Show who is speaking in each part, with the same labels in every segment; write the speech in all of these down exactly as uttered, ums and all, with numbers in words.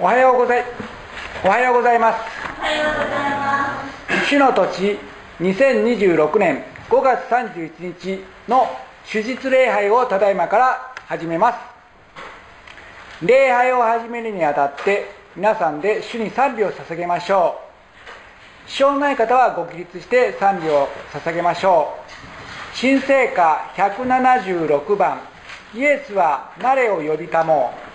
Speaker 1: おはようございおはようございます。
Speaker 2: おはようございます。
Speaker 1: 主の土地にせんにじゅうろくねんごがつさんじゅういちにちの主日礼拝をただいまから始めます。礼拝を始めるにあたって皆さんで主に賛美を捧げましょう。支障のない方はご起立して賛美を捧げましょう。新聖歌ひゃくななじゅうろくばん、イエスは誰を呼びたもう。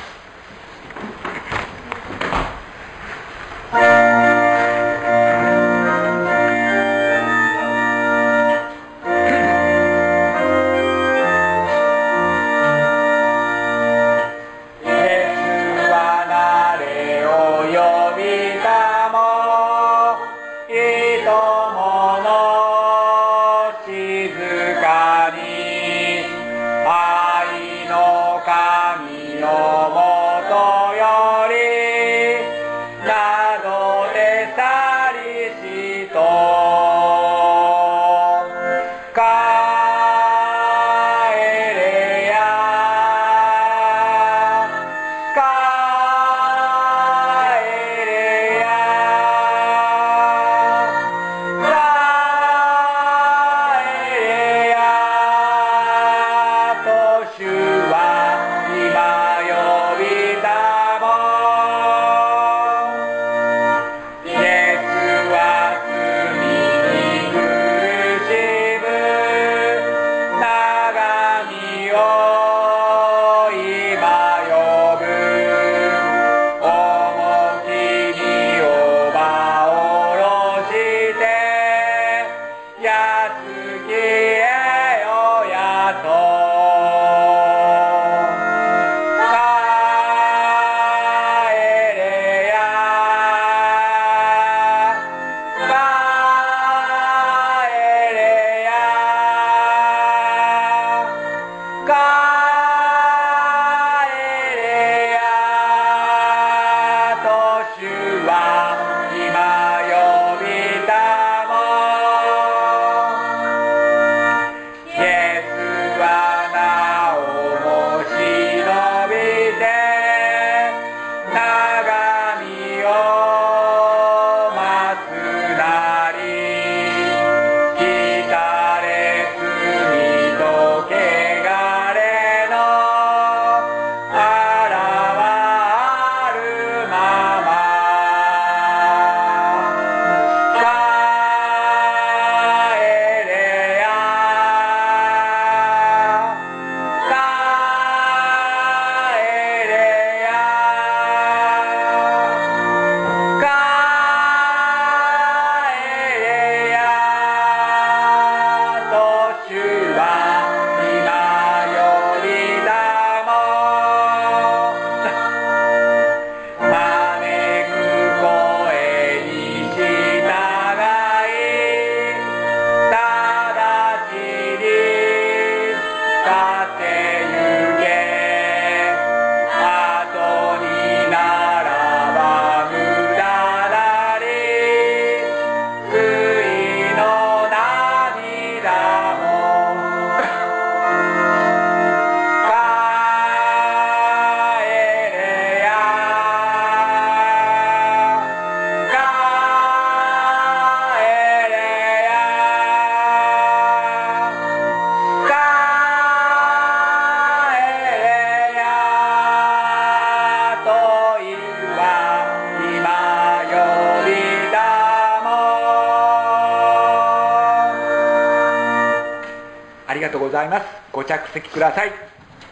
Speaker 1: ご着席ください。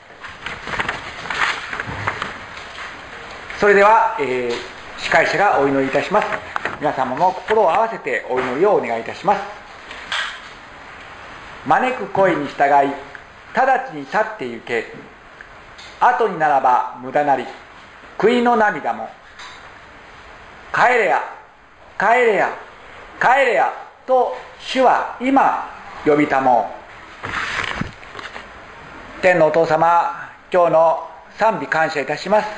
Speaker 1: それでは、えー、司会者がお祈りいたします。皆様も心を合わせてお祈りをお願いいたします。招く声に従い直ちに去って行け。後にならば無駄なり悔いの涙も。帰れや帰れや帰れやと主は今呼びたもう。天のお父様、今日の賛美感謝いたします。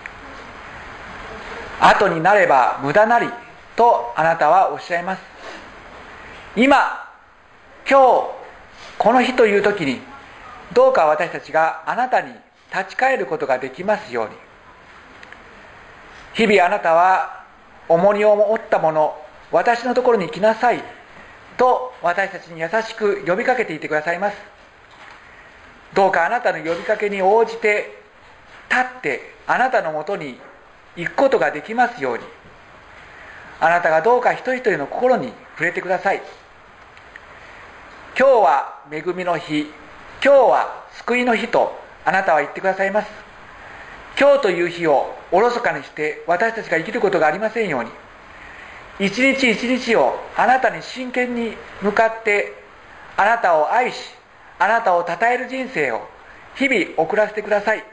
Speaker 1: 後になれば無駄なりとあなたはおっしゃいます。今今日この日という時にどうか私たちがあなたに立ち返ることができますように。 日々あなたは重荷を負った者、私のところに来なさいと私たちに優しく呼びかけていてくださいます。どうかあなたの呼びかけに応じて立ってあなたのもとに行くことができますように、あなたがどうか一人一人の心に触れてください。今日は恵みの日、今日は救いの日とあなたは言ってくださいます。今日という日をおろそかにして私たちが生きることがありませんように、一日一日をあなたに真剣に向かってあなたを愛し、あなたを称える人生を日々送らせてください。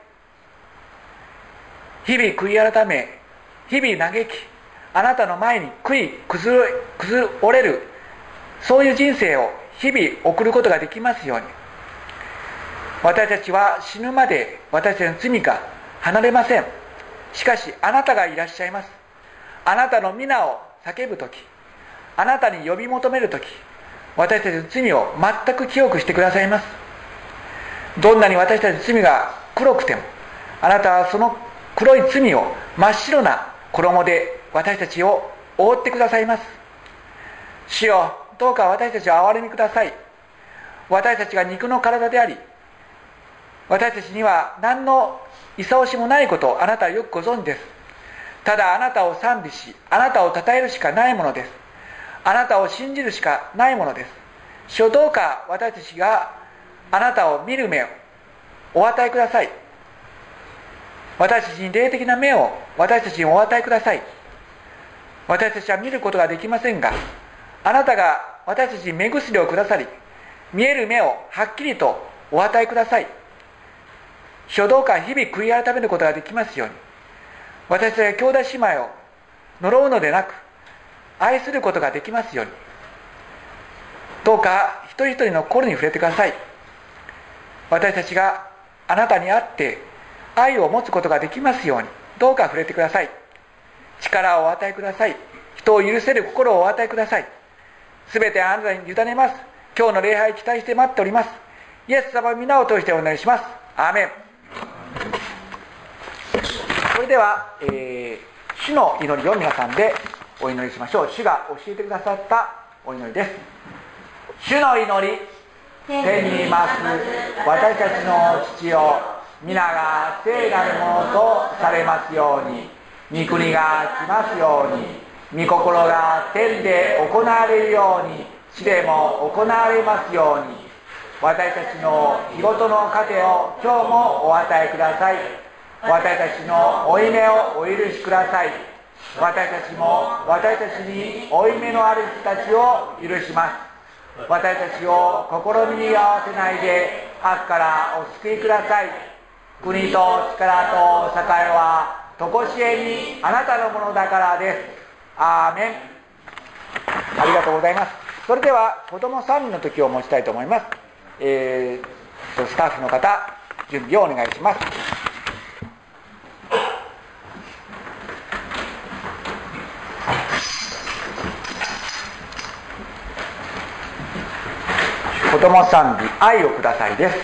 Speaker 1: 日々悔い改め、日々嘆き、あなたの前に悔い崩れ、崩れる、そういう人生を日々送ることができますように。私たちは死ぬまで私たちの罪が離れません。しかしあなたがいらっしゃいます。あなたの皆を叫ぶとき、あなたに呼び求めるとき、私たちの罪を全く清くしてくださいます。どんなに私たちの罪が黒くても、あなたはその黒い罪を真っ白な衣で私たちを覆ってくださいます。主よ、どうか私たちを憐れみください。私たちが肉の体であり、私たちには何の功しもないことをあなたはよくご存知です。ただあなたを賛美し、あなたを称えるしかないものです。あなたを信じるしかないものです。主よ、どうか私たちがあなたを見る目をお与えください。私たちに霊的な目を私たちにお与えください。私たちは見ることができませんが、あなたが私たちに目薬をくださり、見える目をはっきりとお与えください。主よ、どうか日々悔い改めることができますように、私たちが兄弟姉妹を呪うのでなく愛することができますように、どうか一人一人の心に触れてください。私たちがあなたに会って愛を持つことができますように、どうか触れてください。力をお与えください。人を許せる心をお与えください。すべてあなたに委ねます。今日の礼拝期待して待っております。イエス様の皆を通してお祈りします。アーメン。それでは、えー、主の祈りを皆さんでお祈りしましょう。主が教えてくださったお祈りです。主の祈り、天にいます私たちの父よ、皆が聖なるものとされますように、御国が来ますように、御心が天で行われるように地でも行われますように、私たちの日ごとの糧を今日もお与えください。私たちの負い目をお許しください。私たちも私たちに負い目のある人たちを許します。私たちを試みに合わせないで悪からお救いください。国と力と栄はとこしえにあなたのものだからです。アーメン。ありがとうございます。それでは子供さんにんの時を持ちたいと思います。えー、スタッフの方、準備をお願いします。子供賛美、愛をくださいです。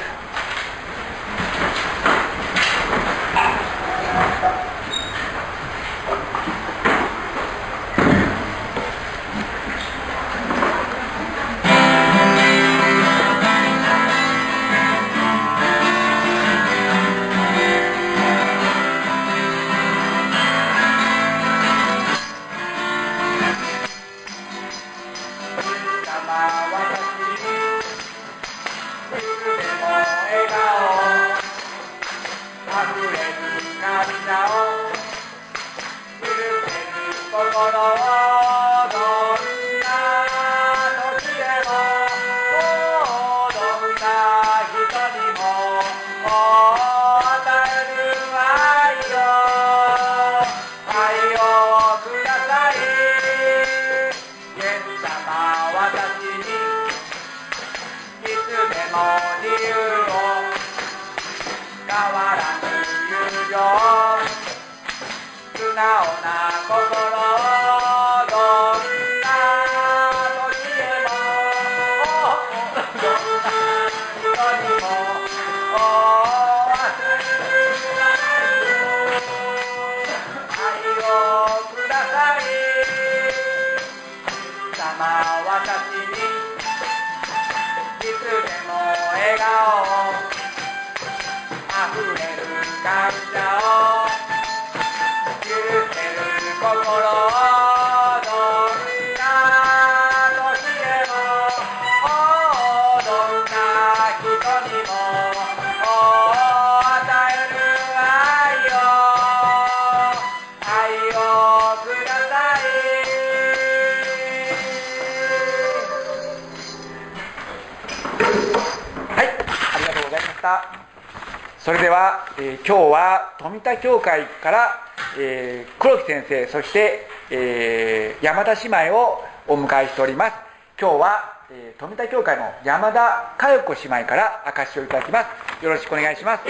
Speaker 1: 愛を私にいつでも笑顔あふれる感謝を許せる心をどんな時でもどんな人にも与える愛を愛をください。はい、ありがとうございました。それでは、えー、今日は富田教会から、えー、黒木先生そして、えー、山田姉妹をお迎えしております。今日は、えー、富田教会の山田佳代子姉妹から証しをいただきます。よろしくお願いします。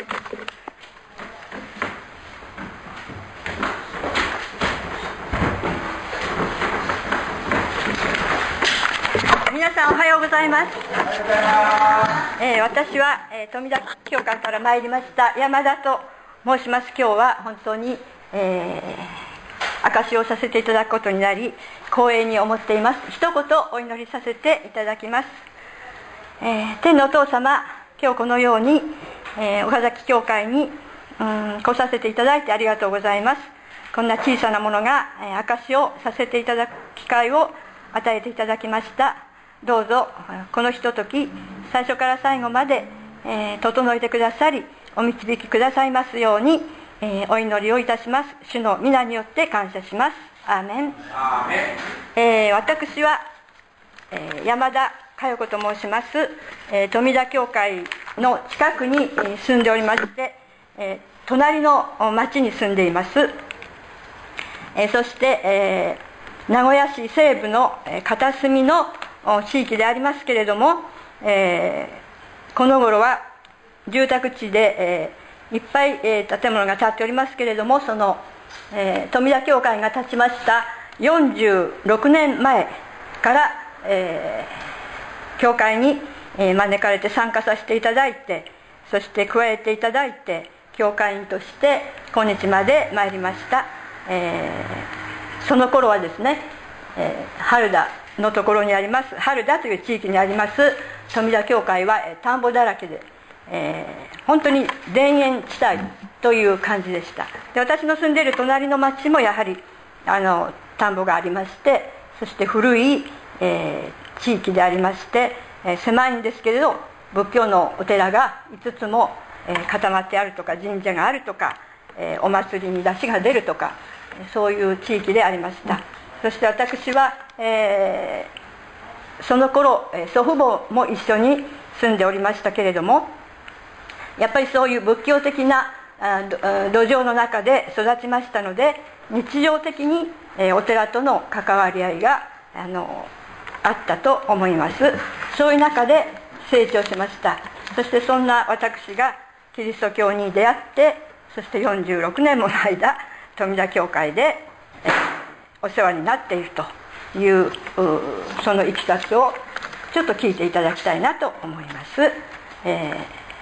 Speaker 3: 皆さんおはようございます。
Speaker 1: おはようございます。
Speaker 3: えー、私は、えー、富田教会から参りました山田と申します。今日は本当に、えー、証しをさせていただくことになり光栄に思っています。一言お祈りさせていただきます。えー、天のお父様、今日このように、えー、岡崎教会にうん来させていただいてありがとうございます。こんな小さなものが、えー、証しをさせていただく機会を与えていただきました。どうぞこのひととき最初から最後まで、えー、整えてくださりお導きくださいますように、えー、お祈りをいたします。主の皆によって感謝します。アーメン。
Speaker 1: アーメン。
Speaker 3: えー、私は、えー、山田佳代子と申します、えー、富田教会の近くに、えー、住んでおりまして、えー、隣の町に住んでいます。えー、そして、えー、名古屋市西部の、えー、片隅の地域でありますけれども、えー、この頃は住宅地で、えー、いっぱい、えー、建物が建っておりますけれども、その、えー、富田教会が建ちましたよんじゅうろくねんまえから、えー、教会に、えー、招かれて参加させていただいて、そして加えていただいて教会員として今日まで参りました。えー、その頃はですね、えー、春田のところにあります春田という地域にあります富田教会は、えー、田んぼだらけで、えー、本当に田園地帯という感じでした。で、私の住んでいる隣の町もやはりあの田んぼがありまして、そして古い、えー、地域でありまして、えー、狭いんですけれど仏教のお寺がいつつも、えー、固まってあるとか神社があるとか、えー、お祭りに出汁が出るとか、そういう地域でありました。そして私は、えー、その頃祖父母も一緒に住んでおりましたけれども、やっぱりそういう仏教的な土壌の中で育ちましたので、日常的に、えー、お寺との関わり合いがあのあったと思います。そういう中で成長しました。そしてそんな私がキリスト教に出会って、そしてよんじゅうろくねんもの間富田教会で、えーお世話になっているというそのいきさつをちょっと聞いていただきたいなと思います。えー、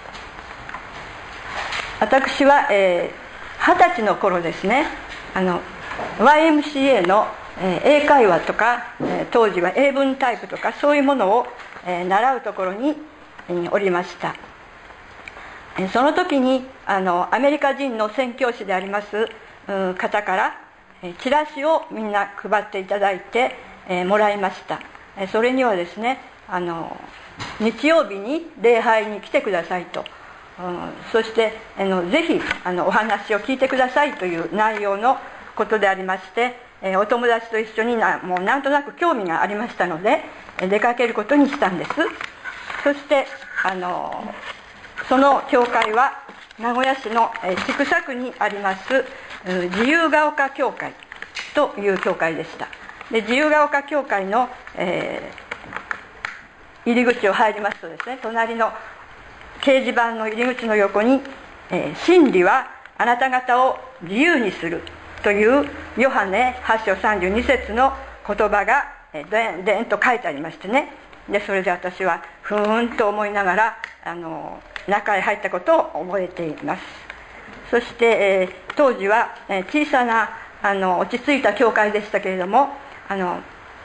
Speaker 3: 私は、えー、二十歳の頃ですね、あの ワイエムシーエー の、えー、英会話とか、えー、当時は英文タイプとかそういうものを、えー、習うところに、えー、おりました。えー、その時にあのアメリカ人の宣教師であります、うん、方からチラシをみんな配っていただいて、えー、もらいました。えー、それにはですね、あの日曜日に礼拝に来てくださいと、うん、そしてあのぜひあのお話を聞いてくださいという内容のことでありまして、えー、お友達と一緒になもうなんとなく興味がありましたので出かけることにしたんです。そしてあのその教会は名古屋市の千種区にあります自由が丘教会という教会でした。で、自由が丘教会の、えー、入り口を入りますとですね、隣の掲示板の入り口の横に、えー、真理はあなた方を自由にするというヨハネはち章さんじゅうに節の言葉が、えー、でんでんと書いてありましてね。で、それで私はふーんと思いながらあの中へ入ったことを覚えています。そして、えー、当時は、えー、小さなあの落ち着いた教会でしたけれども、あの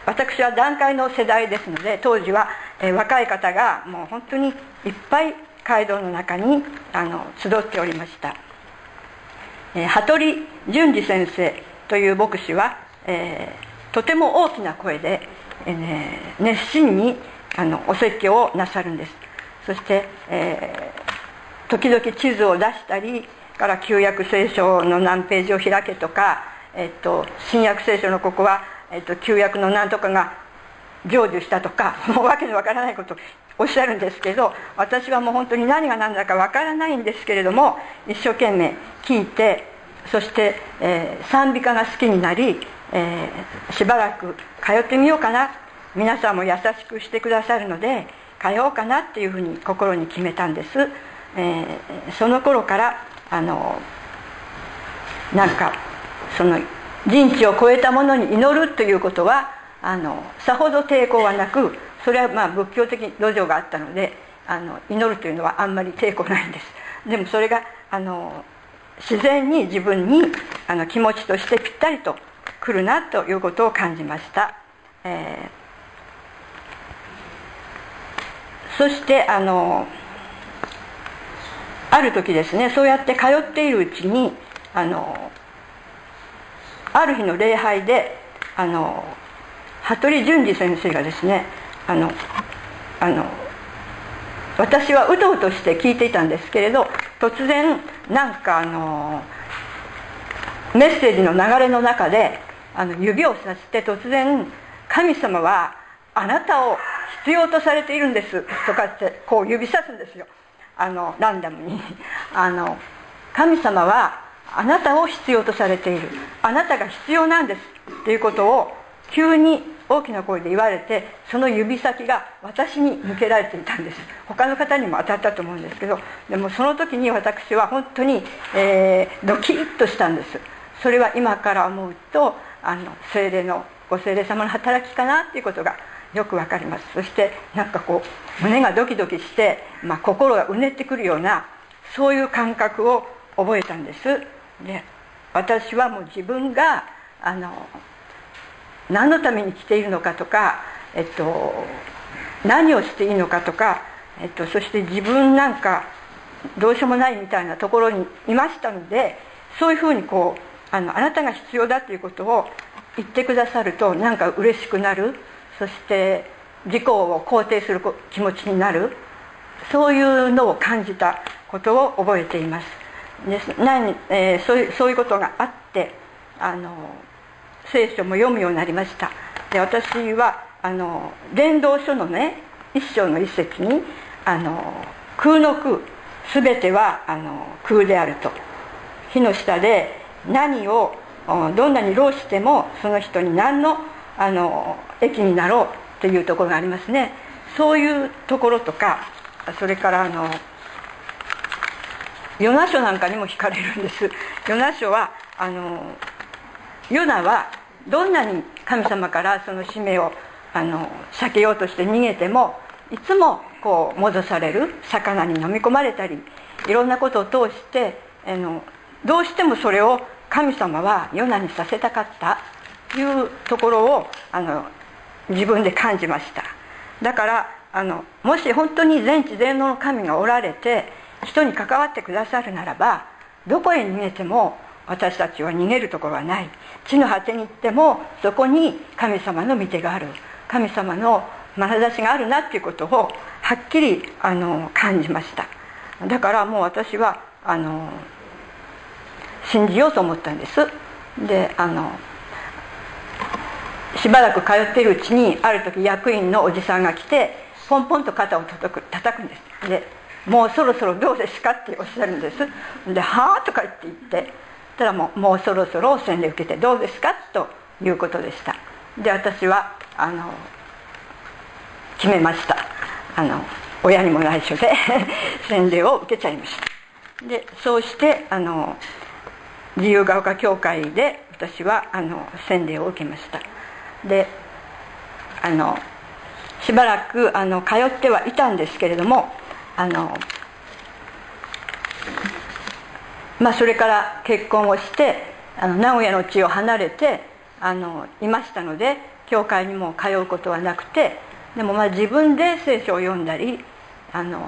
Speaker 3: 私は団塊の世代ですので、当時は、えー、若い方がもう本当にいっぱい街道の中にあの集っておりました。えー、羽鳥淳二先生という牧師は、えー、とても大きな声で、えーね、熱心にあのお説教をなさるんです。そして、えー、時々地図を出したりから旧約聖書の何ページを開けとか、えっと、新約聖書のここは、えっと、旧約の何とかが成就したとか、もうわけのわからないことをおっしゃるんですけど、私はもう本当に何が何だかわからないんですけれども、一生懸命聞いて、そして、えー、賛美歌が好きになり、えー、しばらく通ってみようかな、皆さんも優しくしてくださるので通おうかなっていうふうに心に決めたんです。えー、その頃からあのなんかその人知を超えたものに祈るということはあのさほど抵抗はなく、それはまあ仏教的土壌があったので、あの祈るというのはあんまり抵抗ないんです。でもそれがあの自然に自分にあの気持ちとしてぴったりと来るなということを感じました。えー、そしてあのある時ですね、そうやって通っているうちにあのある日の礼拝であの羽鳥淳二先生がですね、あのあの私はうとうとして聞いていたんですけれど、突然なんかあのメッセージの流れの中であの指をさして突然「神様はあなたを必要とされているんです」とかってこう指さすんですよ、あのランダムにあの神様はあなたを必要とされている、あなたが必要なんですということを急に大きな声で言われて、その指先が私に向けられていたんです。他の方にも当たったと思うんですけど、でもその時に私は本当に、えー、ドキッとしたんです。それは今から思うとあの聖霊のご聖霊様の働きかなっていうことがよくわかります。そしてなんかこう胸がドキドキして、まあ、心がうねってくるようなそういう感覚を覚えたんです。で、私はもう自分があの何のために来ているのかとか、えっと、何をしていいのかとか、えっと、そして自分なんかどうしようもないみたいなところにいましたので、そういうふうにこうあのあなたが必要だということを言ってくださるとなんか嬉しくなる、そして自己を肯定する気持ちになる、そういうのを感じたことを覚えています。で何、えー、そういう、そういうことがあってあの聖書も読むようになりました。で、私はあの伝道書のね一章の一節にあの空の空、すべてはあの空であると、火の下で何をどんなに労してもその人に何のあの益になろうというところがありますね。そういうところとか、それからあのヨナ書なんかにも惹かれるんです。ヨナ書はあのヨナはどんなに神様からその使命をあの避けようとして逃げても、いつもこう戻される、魚に飲み込まれたりいろんなことを通してあのどうしてもそれを神様はヨナにさせたかったというところをあの自分で感じました。だからあのもし本当に全知全能の神がおられて人に関わってくださるならば、どこへ逃げても私たちは逃げるところはない。地の果てに行ってもそこに神様の御手がある、神様の眼差しがあるなっていうことをはっきりあの感じました。だからもう私はあの信じようと思ったんです。で、あのしばらく通っているうちにある時役員のおじさんが来てポンポンと肩を叩く、叩くんです。で、もうそろそろどうですかっておっしゃるんです。で、はぁとか言って言ってたらもう、もうそろそろ洗礼受けてどうですかということでした。で、私はあの決めました。あの親にも内緒で洗礼を受けちゃいました。で、そうしてあの自由が丘教会で私はあの洗礼を受けました。で、あのしばらくあの通ってはいたんですけれども、あのまあそれから結婚をしてあの名古屋の地を離れてあのいましたので、 教会にも通うことはなくて、でもまあ自分で聖書を読んだり、あの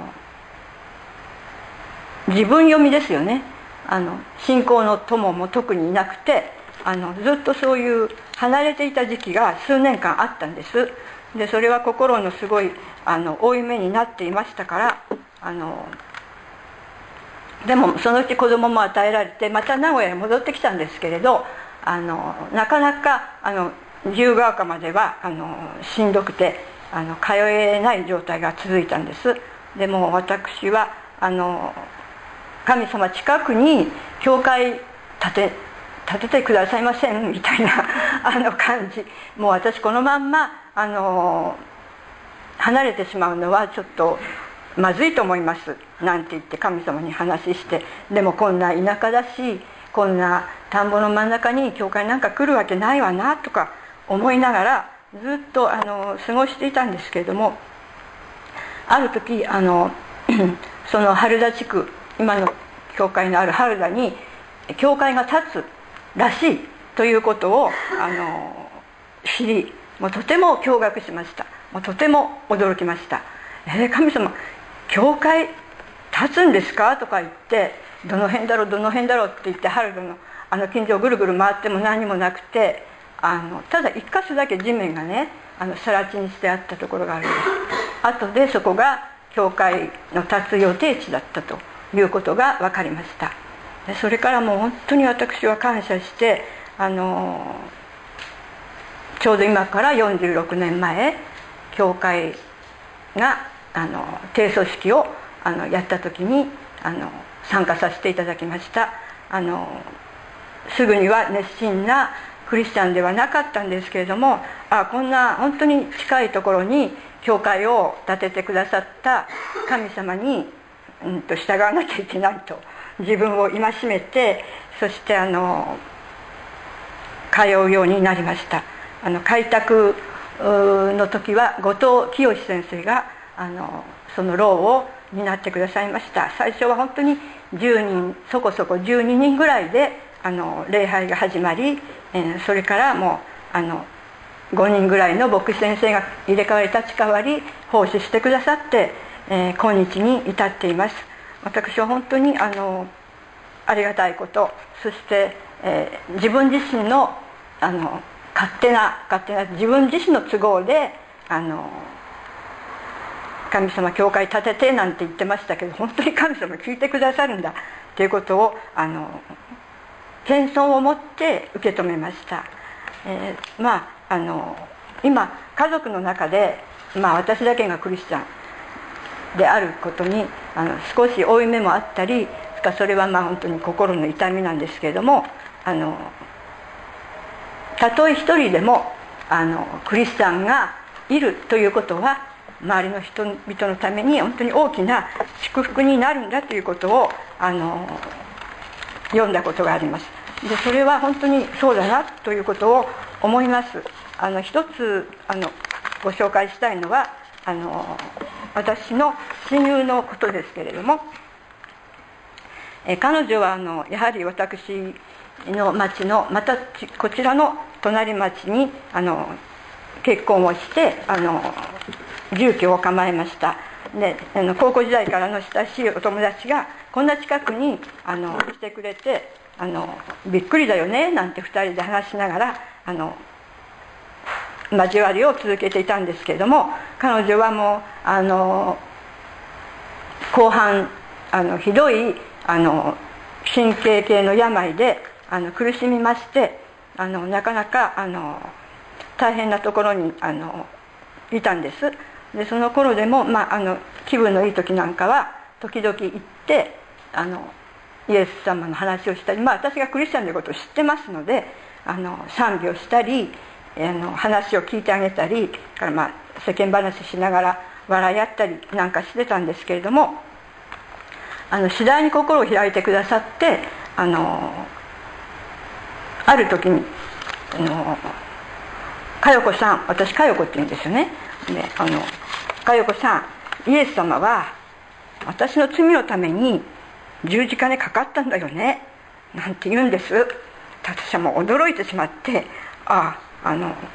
Speaker 3: 自分読みですよね。あの信仰の友も特にいなくて、あのずっとそういう離れていた時期が数年間あったんです。でそれは心のすごいあの負い目になっていましたから、あのでもそのうち子供も与えられてまた名古屋に戻ってきたんですけれど、あのなかなかあの自由が丘まではあのしんどくてあの通えない状態が続いたんです。でも私はあの神様近くに教会建て建ててくださいませんみたいなあの感じ、もう私このまんまあの離れてしまうのはちょっとまずいと思いますなんて言って神様に話して、でもこんな田舎だしこんな田んぼの真ん中に教会なんか来るわけないわなとか思いながらずっとあの過ごしていたんですけれども、ある時あのその春田地区、今の教会のある春田に教会が建つらしいということをあの知り、もうとても驚愕しました。もうとても驚きました。えー、神様教会建つんですかとか言って、どの辺だろうどの辺だろうって言って春田のあの近所をぐるぐる回っても何もなくて、あのただ一箇所だけ地面がねあの更地にしてあったところがあるんです。後でそこが教会の建つ予定地だったということが分かりました。でそれからもう本当に私は感謝して、あのちょうど今からよんじゅうろくねんまえ教会があの提訴式をあのやった時にあの参加させていただきました。あのすぐには熱心なクリスチャンではなかったんですけれども、あこんな本当に近いところに教会を建ててくださった神様に、うん、と従わなきゃいけないと自分を戒めて、そしてあの通うようになりました。あの開拓の時は後藤清先生があのその労を担ってくださいました。最初は本当にじゅうにんそこそこじゅうににんぐらいであの礼拝が始まり、えー、それからもうあのごにんぐらいの牧師先生が入れ替わり立ち替わり奉仕してくださって、えー、今日に至っています。私は本当にあのありがたいこと、そして、えー、自分自身のあの勝手な勝手な自分自身の都合であの神様教会建ててなんて言ってましたけど、本当に神様聞いてくださるんだということをあの謙遜を持って受け止めました。えー、まああの今家族の中で、まあ、私だけがクリスチャンであることにあの少し負い目もあったり、それはまあ本当に心の痛みなんですけれども、あのたとえ一人でもあのクリスチャンがいるということは周りの人々のために本当に大きな祝福になるんだということをあの読んだことがあります。でそれは本当にそうだなということを思います。あの一つあのご紹介したいのはあの私の親友のことですけれども、え彼女はあのやはり私の町のまたこちらの隣町にあの結婚をしてあの住居を構えました。であの高校時代からの親しいお友達がこんな近くにあの来てくれてあのびっくりだよねなんてふたりで話しながらあの交わりを続けていたんですけれども、彼女はもうあの後半あのひどいあの神経系の病であの苦しみまして、あのなかなかあの大変なところにあのいたんです。でその頃でも、まあ、あの気分のいい時なんかは時々行ってあのイエス様の話をしたり、まあ、私がクリスチャンということを知ってますのであの賛美をしたりあの話を聞いてあげたりから、まあ、世間話しながら笑い合ったりなんかしてたんですけれども、あの次第に心を開いてくださってあのある時にあの佳代子さん、私佳代子って言うんですよね。であの佳代子さん、イエス様は私の罪のために十字架にかかったんだよねなんて言うんです。私はもう驚いてしまって、あああの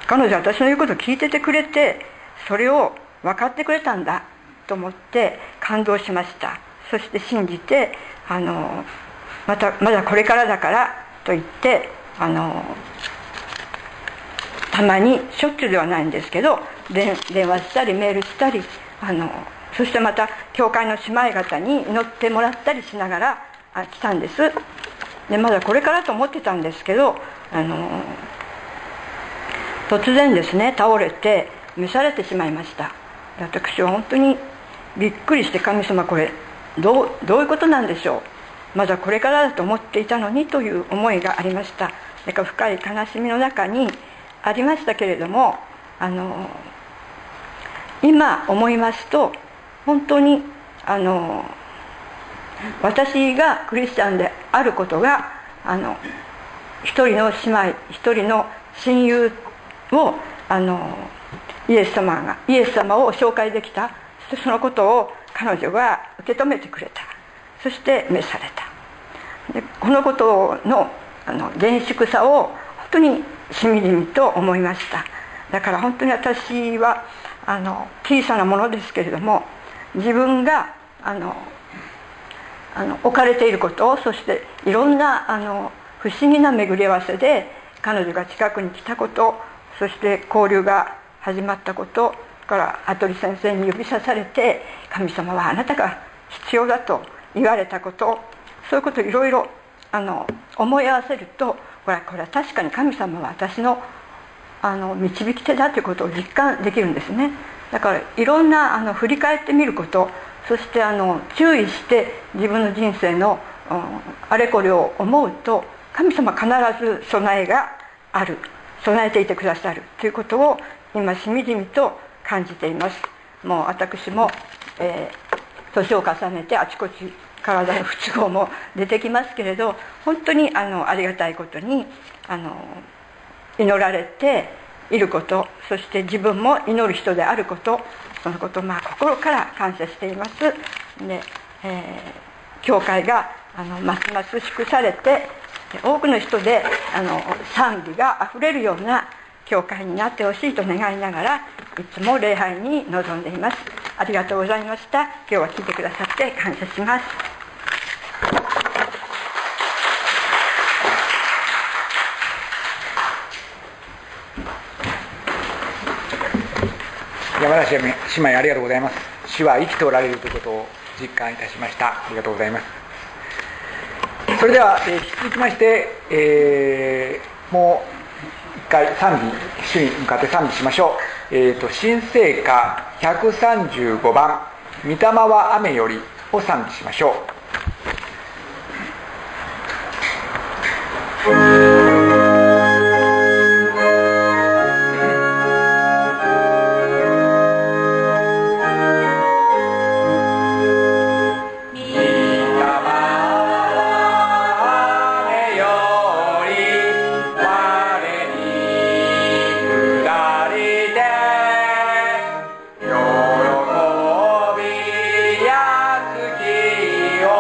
Speaker 3: 彼女は私の言うことを聞いててくれて、それを分かってくれたんだと思って感動しました。そして信じて、あのまたまだこれからだからと言って、あのたまにしょっちゅうではないんですけど電話したりメールしたり、あのそしてまた教会の姉妹方に祈ってもらったりしながらあ来たんです。でまだこれからと思ってたんですけど、あの突然ですね倒れて召されてしまいました。私は本当にびっくりして、神様これどう、どういうことなんでしょう、まだこれからだと思っていたのにという思いがありました。だから深い悲しみの中にありましたけれども、あの今思いますと本当にあの私がクリスチャンであることが、あの一人の姉妹、一人の親友をあのイエス様がイエス様を紹介できた。そしてそのことを彼女が受け止めてくれた。そして召された。でこのことのあの厳粛さを本当にしみじみと思いました。だから本当に私はあの小さなものですけれども、自分があのあの置かれていること、そしていろんなあの不思議な巡り合わせで彼女が近くに来たこと、そして交流が始まったこと、から羽鳥先生に指さされて神様はあなたが必要だと言われたこと、そういうことをいろいろあの思い合わせると、これはこれは確かに神様は私のあの導き手だということを実感できるんですね。だからいろんなあの振り返ってみること、そしてあの注意して自分の人生の、うん、あれこれを思うと、神様は必ず備えがある、備えていてくださるということを今しみじみと感じています。もう私も、えー、年を重ねてあちこち体の不都合も出てきますけれど、本当に あのありがたいことにあの祈られていること、そして自分も祈る人であること、そのことをまあ心から感謝しています。で、えー、教会があのますます祝されて、多くの人であの賛美があふれるような教会になってほしいと願いながら、いつも礼拝に臨んでいます。ありがとうございました。今日は聞いてくださって感謝します。
Speaker 1: 山梨姉妹ありがとうございます。主は生きておられるということを実感いたしました。ありがとうございます。それでは、えー、引き続きまして、えー、もう一回賛美、主に向かって賛美しましょう。えーと、新聖歌ひゃくさんじゅうごばん、御霊は雨よりを賛美しましょう。喜びや月を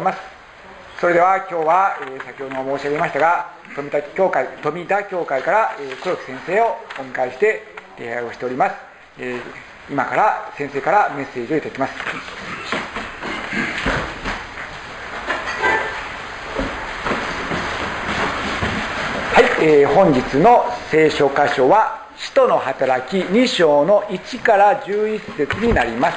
Speaker 1: います。それでは今日は、えー、先ほども申し上げましたが、富田教会、富田教会から、えー、黒木先生をお迎えして礼拝をしております。えー、今から先生からメッセージをいただきます。はい、えー、本日の聖書箇所は使徒の働きに章のいちからじゅういち節になります。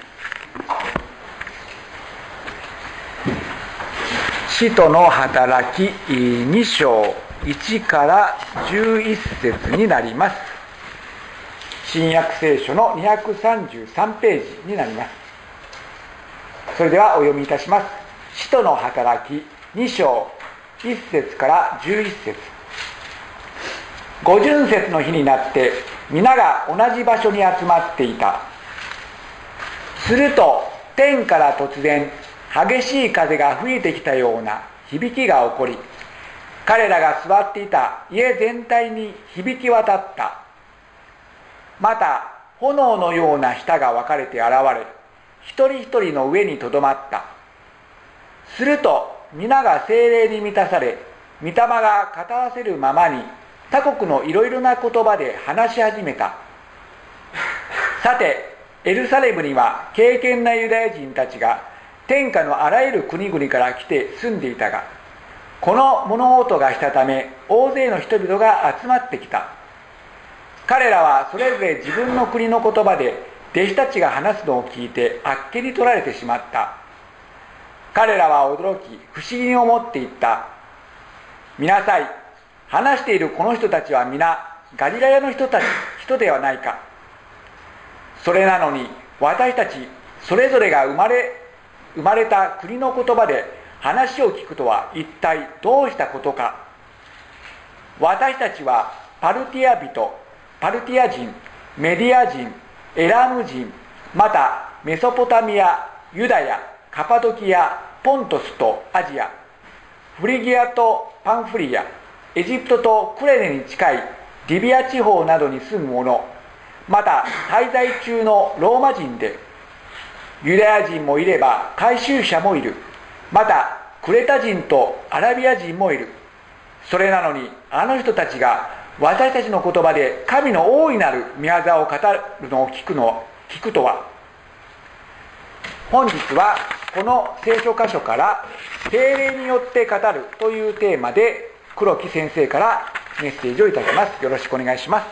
Speaker 1: 使徒の働きに章いちからじゅういち節になります。新約聖書のにひゃくさんじゅうさんページになります。それではお読みいたします。使徒の働きに章いち節からじゅういち節。五旬節の日になって皆が同じ場所に集まっていた。すると天から突然激しい風が吹いてきたような響きが起こり、彼らが座っていた家全体に響き渡った。また炎のような舌が分かれて現れ、一人一人の上にとどまった。すると皆が聖霊に満たされ、御霊が語らせるままに他国のいろいろな言葉で話し始めた。さてエルサレムには敬虔なユダヤ人たちが天下のあらゆる国々から来て住んでいたが、この物音がしたため大勢の人々が集まってきた。彼らはそれぞれ自分の国の言葉で弟子たちが話すのを聞いてあっけに取られてしまった。彼らは驚き不思議に思っていった。見なさい、話しているこの人たちは皆ガリラヤの人たち人ではないか。それなのに私たちそれぞれが生まれ生まれた国の言葉で話を聞くとは一体どうしたことか。私たちはパルティア人、パルティア人、メディア人、エラム人、またメソポタミア、ユダヤ、カパドキア、ポントスとアジア、フリギアとパンフリア、エジプトとクレネに近いリビア地方などに住む者、また滞在中のローマ人で、ユダヤ人もいれば改宗者もいる。またクレタ人とアラビア人もいる。それなのにあの人たちが私たちの言葉で神の大いなる御業を語るのを聞くの聞くとは。本日はこの聖書箇所から聖霊によって語るというテーマで黒木先生からメッセージをいただきます。よろしくお願いします。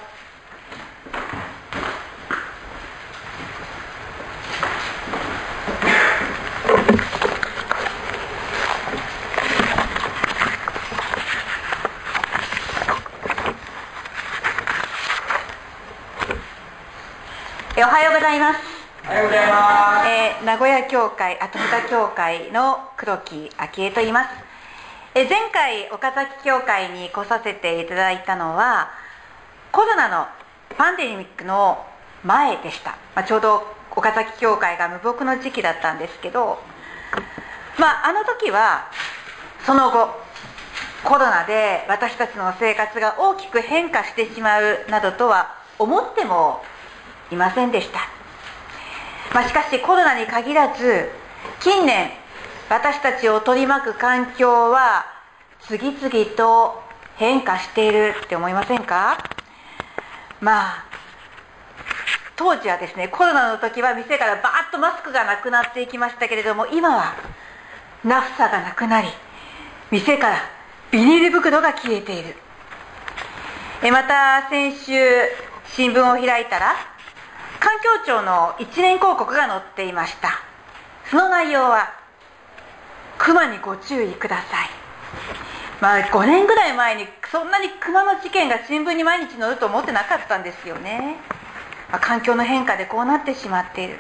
Speaker 3: おはようございます。
Speaker 1: おはようございます。
Speaker 3: えー、名古屋教会、富田教会の黒木昭恵と言います。えー、前回岡崎教会に来させていただいたのはコロナのパンデミックの前でした。まあ、ちょうど岡崎教会が無牧の時期だったんですけど、まあ、あの時はその後コロナで私たちの生活が大きく変化してしまうなどとは思ってもいませんでした。まあ、しかしコロナに限らず近年私たちを取り巻く環境は次々と変化しているって思いませんか？まあ当時はですね、コロナの時は店からバーッとマスクがなくなっていきましたけれども、今はナフサがなくなり店からビニール袋が消えている。えまた先週新聞を開いたら環境庁の一年広告が載っていました。その内容はクマにご注意ください。まあごねんぐらい前にそんなにクマの事件が新聞に毎日載ると思ってなかったんですよね。まあ、環境の変化でこうなってしまっている。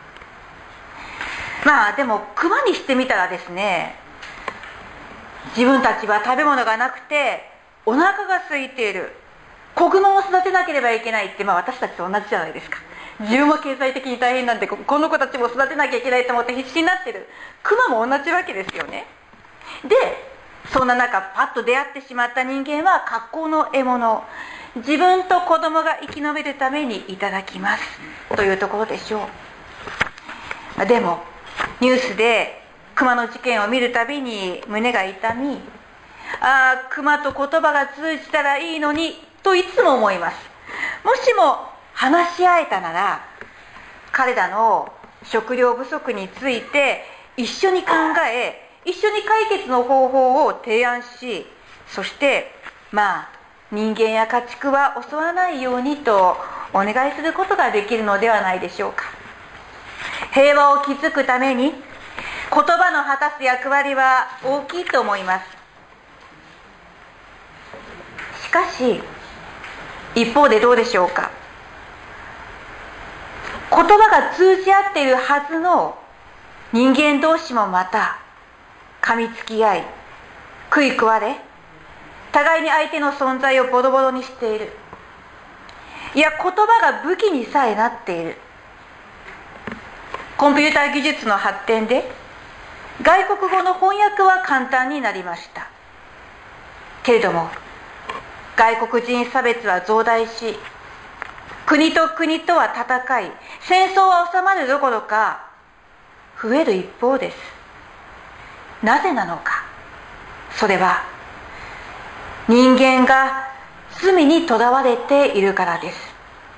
Speaker 3: まあでもクマにしてみたらですね、自分たちは食べ物がなくてお腹が空いている、子熊を育てなければいけないって、まあ私たちと同じじゃないですか。自分は経済的に大変なんで、この子たちも育てなきゃいけないと思って必死になってる。クマも同じわけですよね。で、そんな中パッと出会ってしまった人間は格好の獲物、自分と子供が生き延びるためにいただきますというところでしょう。でもニュースで熊の事件を見るたびに胸が痛み、ああ熊と言葉が通じたらいいのにといつも思います。もしも話し合えたなら、彼らの食料不足について一緒に考え、一緒に解決の方法を提案し、そしてまあ人間や家畜は襲わないようにとお願いすることができるのではないでしょうか。平和を築くために言葉の果たす役割は大きいと思います。しかし一方でどうでしょうか。言葉が通じ合っているはずの人間同士もまた噛みつき合い、食い食われ、互いに相手の存在をボロボロにしている。いや、言葉が武器にさえなっている。コンピューター技術の発展で外国語の翻訳は簡単になりました。けれども外国人差別は増大し、国と国とは戦い、戦争は収まるどころか増える一方です。なぜなのか。それは人間が罪にとらわれているからです。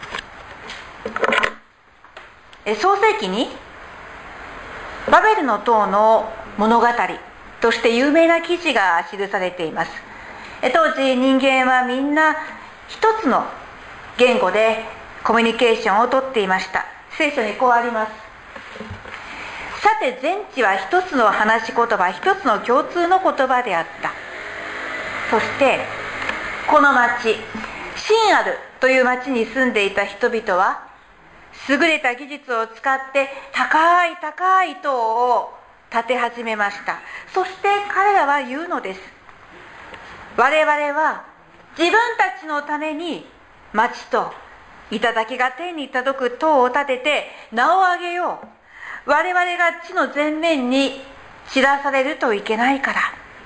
Speaker 3: 創世記にバベルの塔の物語として有名な記事が記されています。当時人間はみんな一つの言語でコミュニケーションをとっていました。聖書にこうあります。さて全地は一つの話し言葉、一つの共通の言葉であった。そしてこの町、シンアルという町に住んでいた人々は優れた技術を使って高い高い塔を建て始めました。そして彼らは言うのです。我々は自分たちのために町と頂が天に届く塔を建てて名を上げよう。我々が地の前面に散らされるといけないから。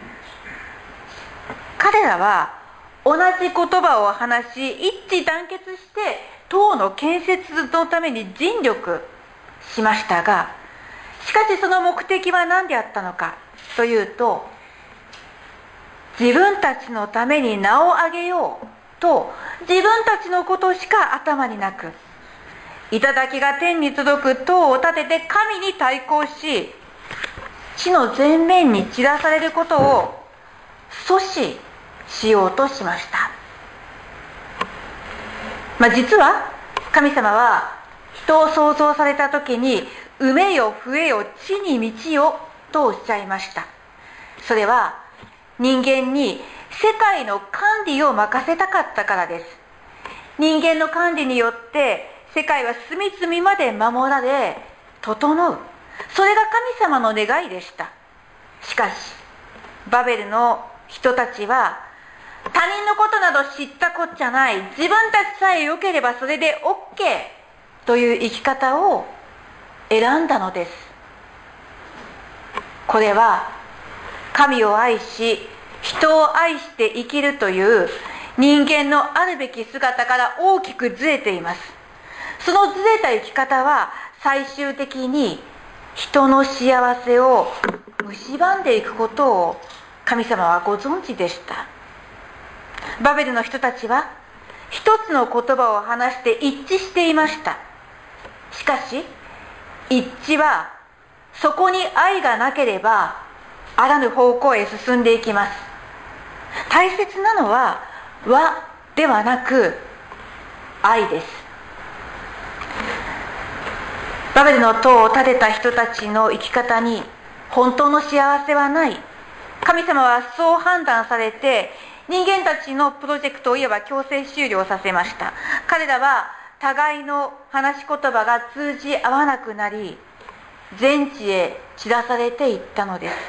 Speaker 3: 彼らは同じ言葉を話し、一致団結して塔の建設のために尽力しましたが、しかしその目的は何であったのかというと、自分たちのために名を上げようと自分たちのことしか頭になく、頂が天に届く塔を建てて神に対抗し、地の前面に散らされることを阻止しようとしました。まあ、実は神様は人を創造された時に産めよ増えよ地に満ちよとおっしゃいました。それは人間に世界の管理を任せたかったからです。人間の管理によって世界は隅々まで守られ整う、それが神様の願いでした。しかしバベルの人たちは他人のことなど知ったこっちゃない、自分たちさえ良ければそれで OK という生き方を選んだのです。これは神を愛し人を愛して生きるという人間のあるべき姿から大きくずれています。そのずれた生き方は最終的に人の幸せを蝕んでいくことを神様はご存知でした。バベルの人たちは一つの言葉を話して一致していました。しかし一致はそこに愛がなければあらぬ方向へ進んでいきます。大切なのは和ではなく愛です。バベルの塔を建てた人たちの生き方に本当の幸せはない。神様はそう判断されて人間たちのプロジェクトをいわば強制終了させました。彼らは互いの話し言葉が通じ合わなくなり、全地へ散らされていったのです。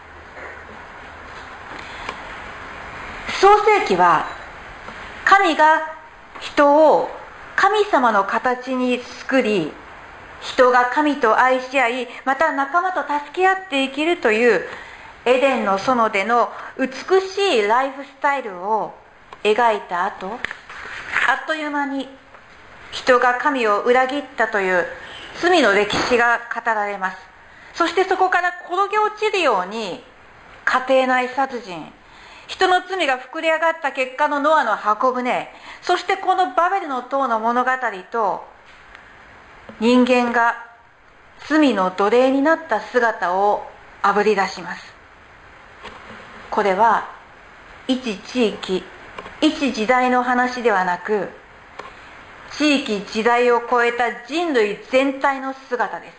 Speaker 3: 創世記は神が人を神様の形に作り、人が神と愛し合い、また仲間と助け合って生きるというエデンの園での美しいライフスタイルを描いた後、あっという間に人が神を裏切ったという罪の歴史が語られます。
Speaker 4: そしてそこから転げ落ちるように家庭内殺人、人の罪が膨れ上がった結果のノアの箱舟、そしてこのバベルの塔の物語と人間が罪の奴隷になった姿をあぶり出します。これは一地域、一時代の話ではなく、地域時代を超えた人類全体の姿です。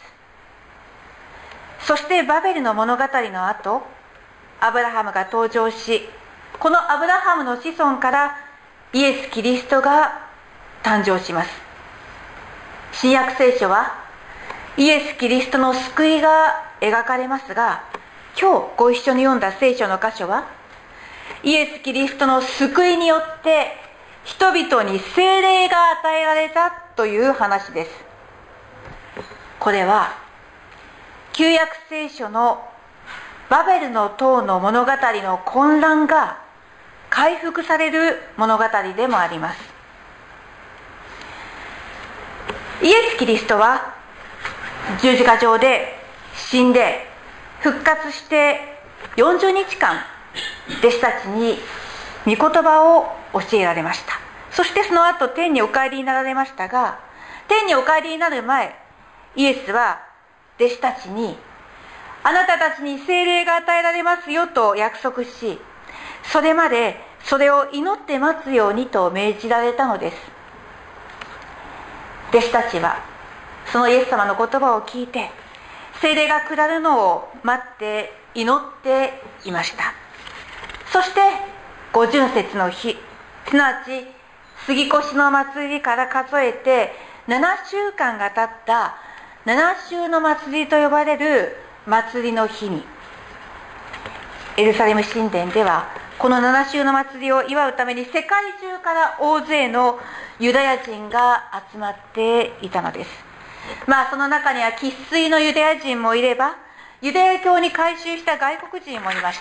Speaker 4: そしてバベルの物語の後、アブラハムが登場し、このアブラハムの子孫からイエス・キリストが誕生します。新約聖書はイエス・キリストの救いが描かれますが、今日ご一緒に読んだ聖書の箇所はイエス・キリストの救いによって人々に聖霊が与えられたという話です。これは旧約聖書のバベルの塔の物語の混乱が回復される物語でもあります。イエス・キリストは十字架上で死んで復活してよんじゅうにちかん弟子たちに御言葉を教えられました。そしてその後天にお帰りになられましたが、天にお帰りになる前、イエスは弟子たちにあなたたちに聖霊が与えられますよと約束し、それまでそれを祈って待つようにと命じられたのです。弟子たちはそのイエス様の言葉を聞いて、聖霊が下るのを待って祈っていました。そして五旬節の日、すなわち杉越の祭りから数えてななしゅうかんが経った七週の祭りと呼ばれる祭りの日に、エルサレム神殿ではこの七週の祭りを祝うために世界中から大勢のユダヤ人が集まっていたのです。まあその中には生粋のユダヤ人もいれば、ユダヤ教に改宗した外国人もいました。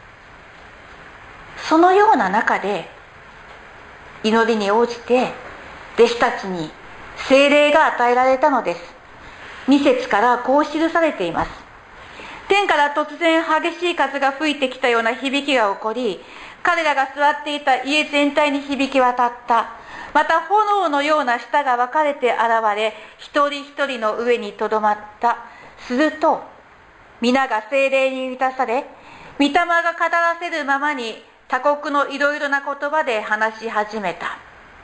Speaker 4: そのような中で祈りに応じて弟子たちに聖霊が与えられたのです。に節からこう記されています。天から突然激しい風が吹いてきたような響きが起こり、彼らが座っていた家全体に響き渡った。また炎のような舌が分かれて現れ、一人一人の上にとどまった。すると皆が聖霊に満たされ、御霊が語らせるままに他国のいろいろな言葉で話し始めた。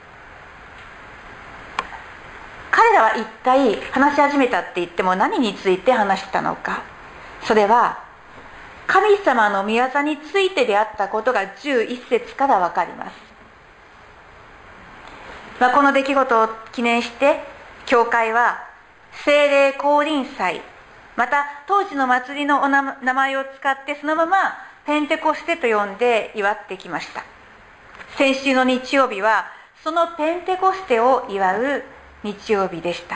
Speaker 4: 彼らは一体話し始めたって言っても何について話したのか。それは神様の御業についてであったことがじゅういち節からわかります。まあ、この出来事を記念して教会は聖霊降臨祭、また当時の祭りのお名前を使ってそのままペンテコステと呼んで祝ってきました。先週の日曜日はそのペンテコステを祝う日曜日でした。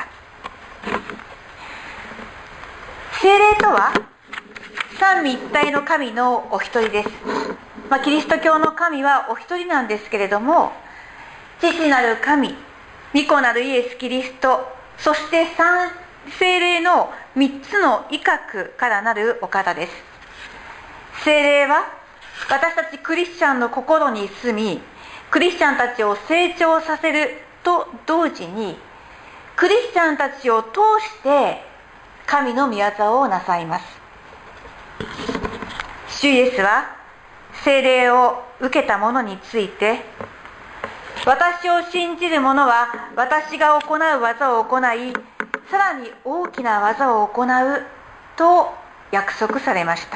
Speaker 4: 聖霊とは三位一体の神のお一人です。まあ、キリスト教の神はお一人なんですけれども、父なる神、御子なるイエス・キリスト、そして三聖霊の三つの威嚇からなるお方です。聖霊は私たちクリスチャンの心に住み、クリスチャンたちを成長させると同時に、クリスチャンたちを通して神の御業をなさいます。主イエスは聖霊を受けた者について、私を信じる者は私が行う技を行い、さらに大きな技を行うと約束されました。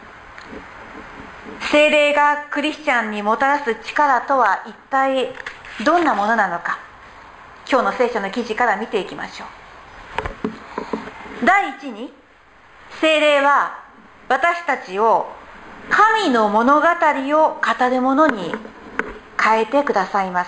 Speaker 4: 聖霊がクリスチャンにもたらす力とは一体どんなものなのか、今日の聖書の記事から見ていきましょう。第一に、聖霊は私たちを神の物語を語るものに変えてくださいます。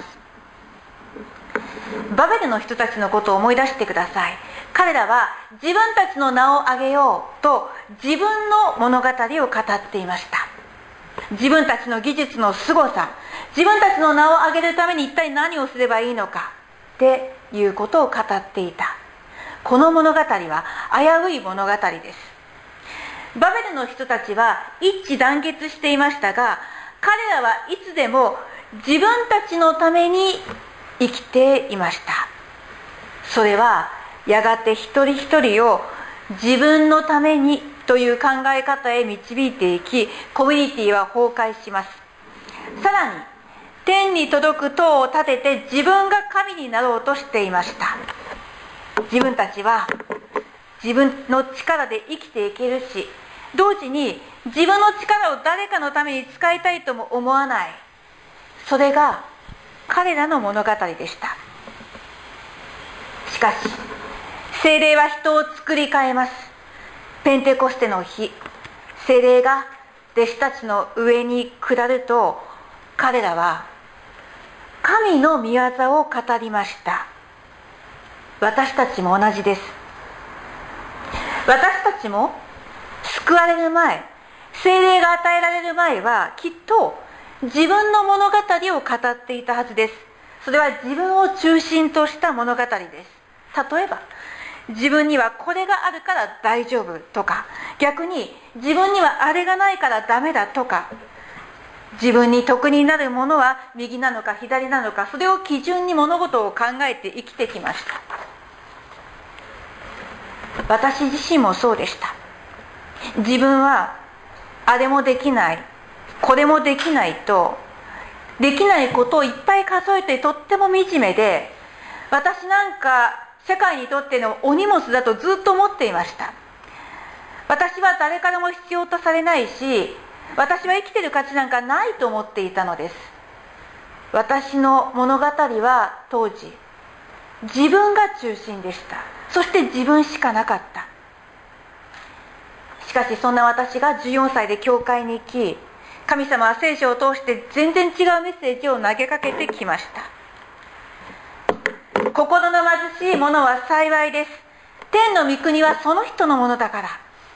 Speaker 4: バベルの人たちのことを思い出してください。彼らは自分たちの名を挙げようと自分の物語を語っていました。自分たちの技術の凄さ、自分たちの名を挙げるために一体何をすればいいのかっていうことを語っていた。 この物語は危うい物語です。バベルの人たちは一致団結していましたが、彼らはいつでも自分たちのために生きていました。それはやがて一人一人を自分のためにという考え方へ導いていき、コミュニティは崩壊します。さらに天に届く塔を建てて自分が神になろうとしていました。自分たちは自分の力で生きていけるし、同時に自分の力を誰かのために使いたいとも思わない。それが彼らの物語でした。しかし聖霊は人を作り変えます。ペンテコステの日、聖霊が弟子たちの上に下ると、彼らは神の御業を語りました。私たちも同じです。私たちも救われる前、聖霊が与えられる前はきっと自分の物語を語っていたはずです。それは自分を中心とした物語です。例えば自分にはこれがあるから大丈夫とか、逆に自分にはあれがないからダメだとか、自分に得になるものは右なのか左なのか、それを基準に物事を考えて生きてきました。私自身もそうでした。自分はあれもできない、これもできないと、できないことをいっぱい数えてとっても惨めで、私なんか社会にとってのお荷物だとずっと思っていました。私は誰からも必要とされないし、私は生きている価値なんかないと思っていたのです。私の物語は当時自分が中心でした。そして自分しかなかった。しかしそんな私がじゅうよんさいで教会に行き、神様は聖書を通して全然違うメッセージを投げかけてきました。心の貧しい者は幸いです。天の御国はその人のものだから。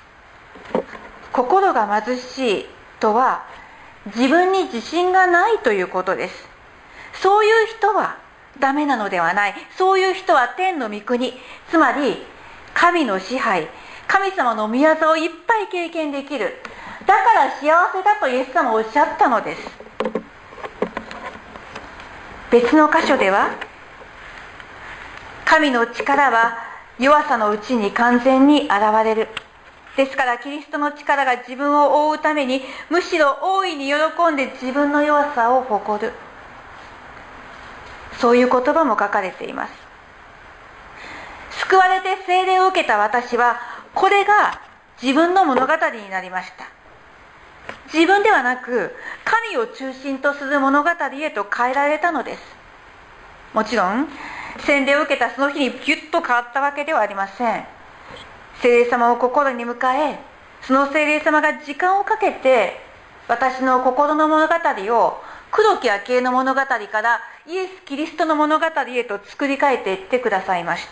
Speaker 4: 心が貧しいとは自分に自信がないということです。そういう人はダメなのではない。そういう人は天の御国、つまり神の支配、神様の御業をいっぱい経験できる。だから幸せだとイエス様はおっしゃったのです。別の箇所では、神の力は弱さのうちに完全に現れる。ですからキリストの力が自分を覆うために、むしろ大いに喜んで自分の弱さを誇る。そういう言葉も書かれています。救われて聖霊を受けた私は、これが自分の物語になりました。自分ではなく神を中心とする物語へと変えられたのです。もちろん洗礼を受けたその日にギュッと変わったわけではありません。聖霊様を心に迎え、その聖霊様が時間をかけて私の心の物語を黒き明恵の物語からイエス・キリストの物語へと作り変えていってくださいました。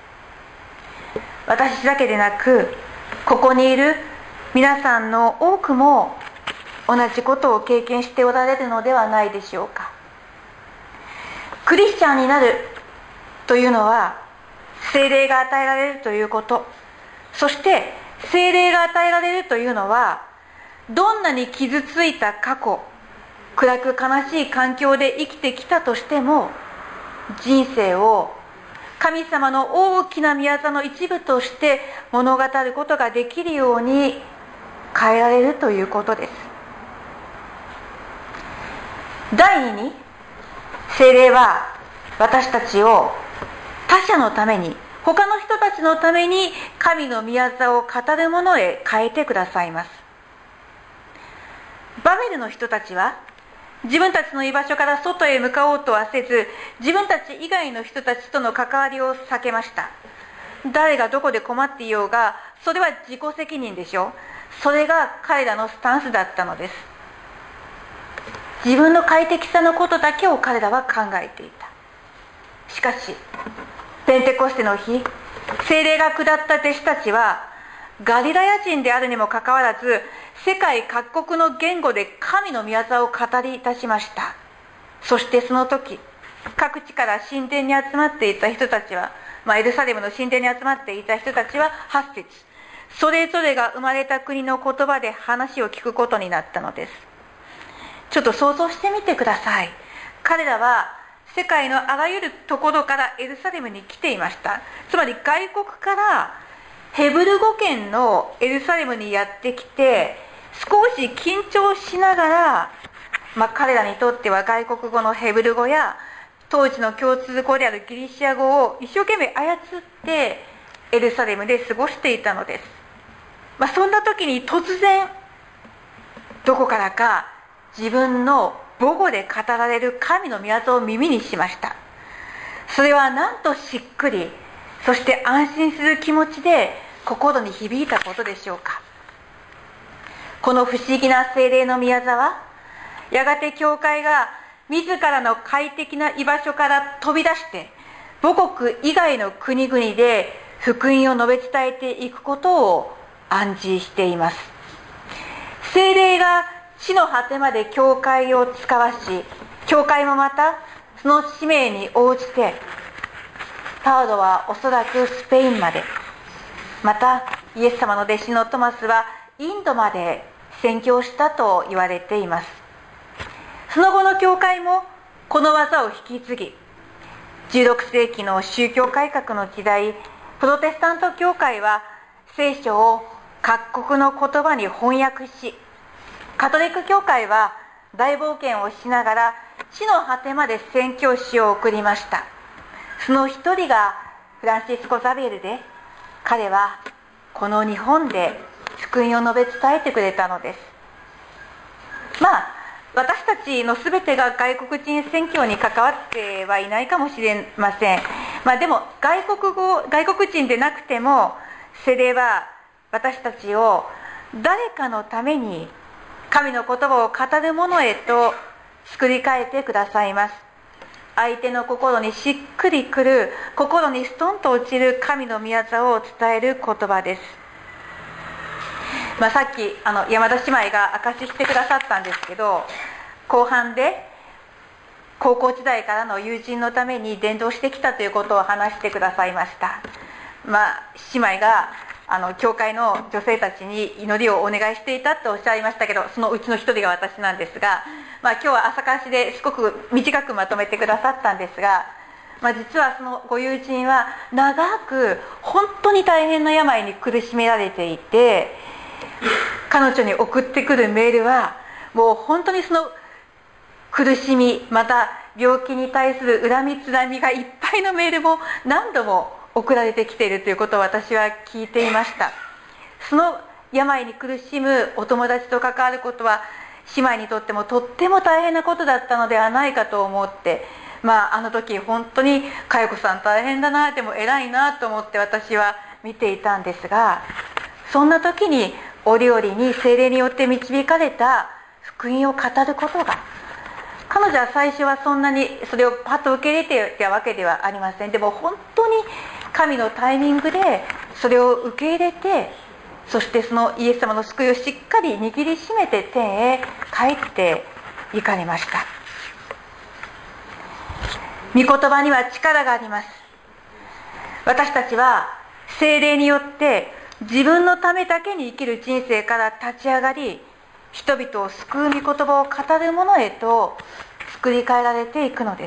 Speaker 4: 私だけでなく、ここにいる皆さんの多くも同じことを経験しておられるのではないでしょうか。クリスチャンになるというのは聖霊が与えられるということ、そして聖霊が与えられるというのは、どんなに傷ついた過去、暗く悲しい環境で生きてきたとしても、人生を神様の大きな御業の一部として物語ることができるように変えられるということです。第二に、聖霊は私たちを他者のために、他の人たちのために神の御業を語るものへ変えてくださいます。バベルの人たちは自分たちの居場所から外へ向かおうとはせず、自分たち以外の人たちとの関わりを避けました。誰がどこで困っていようが、それは自己責任でしょう。それが彼らのスタンスだったのです。自分の快適さのことだけを彼らは考えていた。しかしペンテコステの日、聖霊が下った弟子たちはガリラヤ人であるにもかかわらず、世界各国の言語で神の御業を語り出しました。そしてその時、各地から神殿に集まっていた人たちはまあ、エルサレムの神殿に集まっていた人たちははち節、それぞれが生まれた国の言葉で話を聞くことになったのです。ちょっと想像してみてください。彼らは世界のあらゆるところからエルサレムに来ていました。つまり外国からヘブル語圏のエルサレムにやってきて、少し緊張しながら、まあ、彼らにとっては外国語のヘブル語や当時の共通語であるギリシャ語を一生懸命操ってエルサレムで過ごしていたのです。まあ、そんな時に突然どこからか自分の母語で語られる神の御業を耳にしました。それはなんとしっくり、そして安心する気持ちで心に響いたことでしょうか。この不思議な聖霊の御業は、やがて教会が自らの快適な居場所から飛び出して母国以外の国々で福音を述べ伝えていくことを暗示しています。聖霊が地の果てまで教会を使わし、教会もまたその使命に応じて、パウロはおそらくスペインまで、またイエス様の弟子のトマスはインドまで宣教したと言われています。その後の教会もこの技を引き継ぎ、じゅうろくせいきの宗教改革の時代、プロテスタント教会は聖書を各国の言葉に翻訳し、カトリック教会は大冒険をしながら地の果てまで宣教師を送りました。その一人がフランシスコ・ザビエルで、彼はこの日本で福音を述べ伝えてくれたのです。まあ私たちの全てが外国人宣教に関わってはいないかもしれません。まあでも外国語外国人でなくても、聖霊は私たちを誰かのために神の言葉を語るものへと作り変えてくださいます。相手の心にしっくりくる、心にストンと落ちる神の御業を伝える言葉です。まあ、さっきあの山田姉妹が証ししてくださったんですけど、後半で高校時代からの友人のために伝道してきたということを話してくださいました。まあ、姉妹があの教会の女性たちに祈りをお願いしていたとおっしゃいましたけど、そのうちの一人が私なんですが、まあ、今日は朝貸しですごく短くまとめてくださったんですが、まあ、実はそのご友人は長く本当に大変な病に苦しめられていて、彼女に送ってくるメールはもう本当にその苦しみ、また病気に対する恨みつらみがいっぱいのメールも何度も送られてきているということを私は聞いていました。その病に苦しむお友達と関わることは姉妹にとってもとっても大変なことだったのではないかと思って、まああの時本当に佳代子さん大変だな、でも偉いなと思って私は見ていたんですが、そんな時に折々に聖霊によって導かれた福音を語ることが、彼女は最初はそんなにそれをパッと受け入れていたわけではありません。でも本当に神のタイミングでそれを受け入れて、そしてそのイエス様の救いをしっかり握りしめて天へ帰って行かれました。御言葉には力があります。私たちは聖霊によって自分のためだけに生きる人生から立ち上がり、人々を救う御言葉を語るものへと作り変えられていくのです。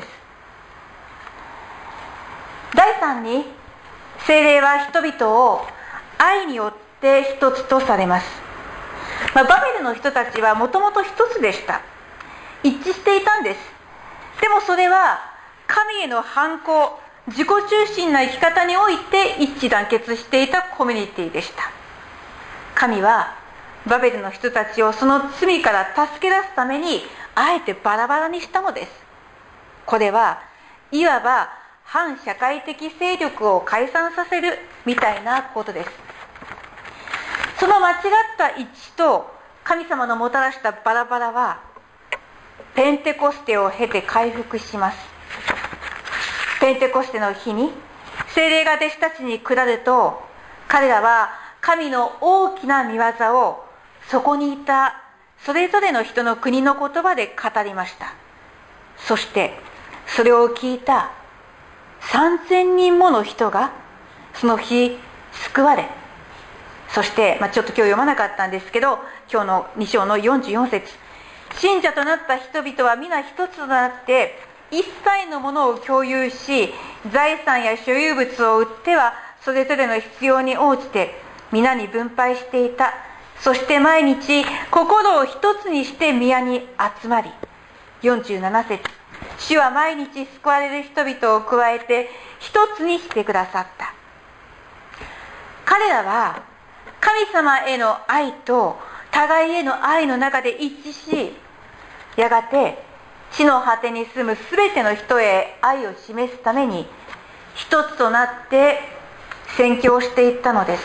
Speaker 4: だいさんに、聖霊は人々を愛によって一つとされます。まあ、バベルの人たちはもともと一つでした。一致していたんです。でもそれは神への反抗、自己中心な生き方において一致団結していたコミュニティでした。神はバベルの人たちをその罪から助け出すためにあえてバラバラにしたのです。これはいわば反社会的勢力を解散させるみたいなことです。その間違った一致と神様のもたらしたバラバラはペンテコステを経て回復します。ペンテコステの日に聖霊が弟子たちに下ると、彼らは神の大きな御業をそこにいたそれぞれの人の国の言葉で語りました。そしてそれを聞いたさんぜんにんもの人がその日救われ、そして、まあ、ちょっと今日読まなかったんですけど、今日のに章のよんじゅうよん節、信者となった人々は皆一つとなって一切のものを共有し、財産や所有物を売ってはそれぞれの必要に応じて皆に分配していた。そして毎日心を一つにして宮に集まり、よんじゅうなな節、主は毎日救われる人々を加えて一つにしてくださった。彼らは神様への愛と互いへの愛の中で一致し、やがて地の果てに住むすべての人へ愛を示すために一つとなって宣教していったのです。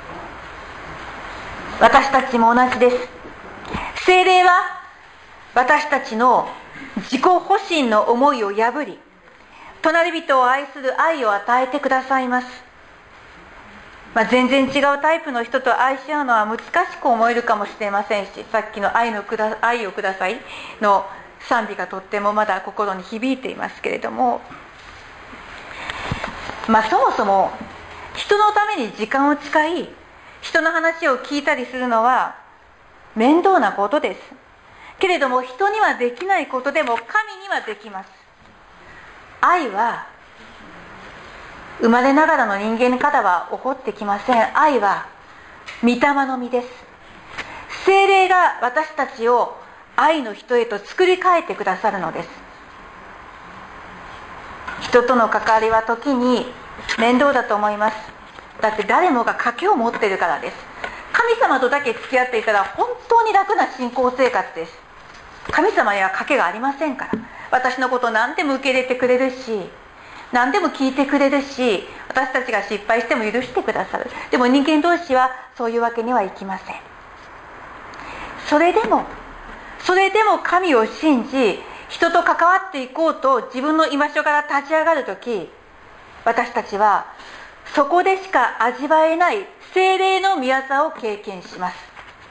Speaker 4: 私たちも同じです。聖霊は私たちの自己保身の思いを破り、隣人を愛する愛を与えてくださいます。まあ、全然違うタイプの人と愛し合うのは難しく思えるかもしれませんし、さっきの愛のくだ愛をくださいの賛美がとってもまだ心に響いていますけれども、まあそもそも人のために時間を使い、人の話を聞いたりするのは面倒なことです。けれども人にはできないことでも神にはできます。愛は生まれながらの人間からは起こってきません。愛は御霊の実です。聖霊が私たちを愛の人へと作り変えてくださるのです。人との関わりは時に面倒だと思います。だって誰もが賭けを持っているからです。神様とだけ付き合っていたら本当に楽な信仰生活です。神様には賭けがありませんから、私のことを何でも受け入れてくれるし、何でも聞いてくれるし、私たちが失敗しても許してくださる。でも人間同士はそういうわけにはいきません。それでもそれでも神を信じ、人と関わっていこうと自分の居場所から立ち上がるとき、私たちはそこでしか味わえない聖霊の御業を経験します。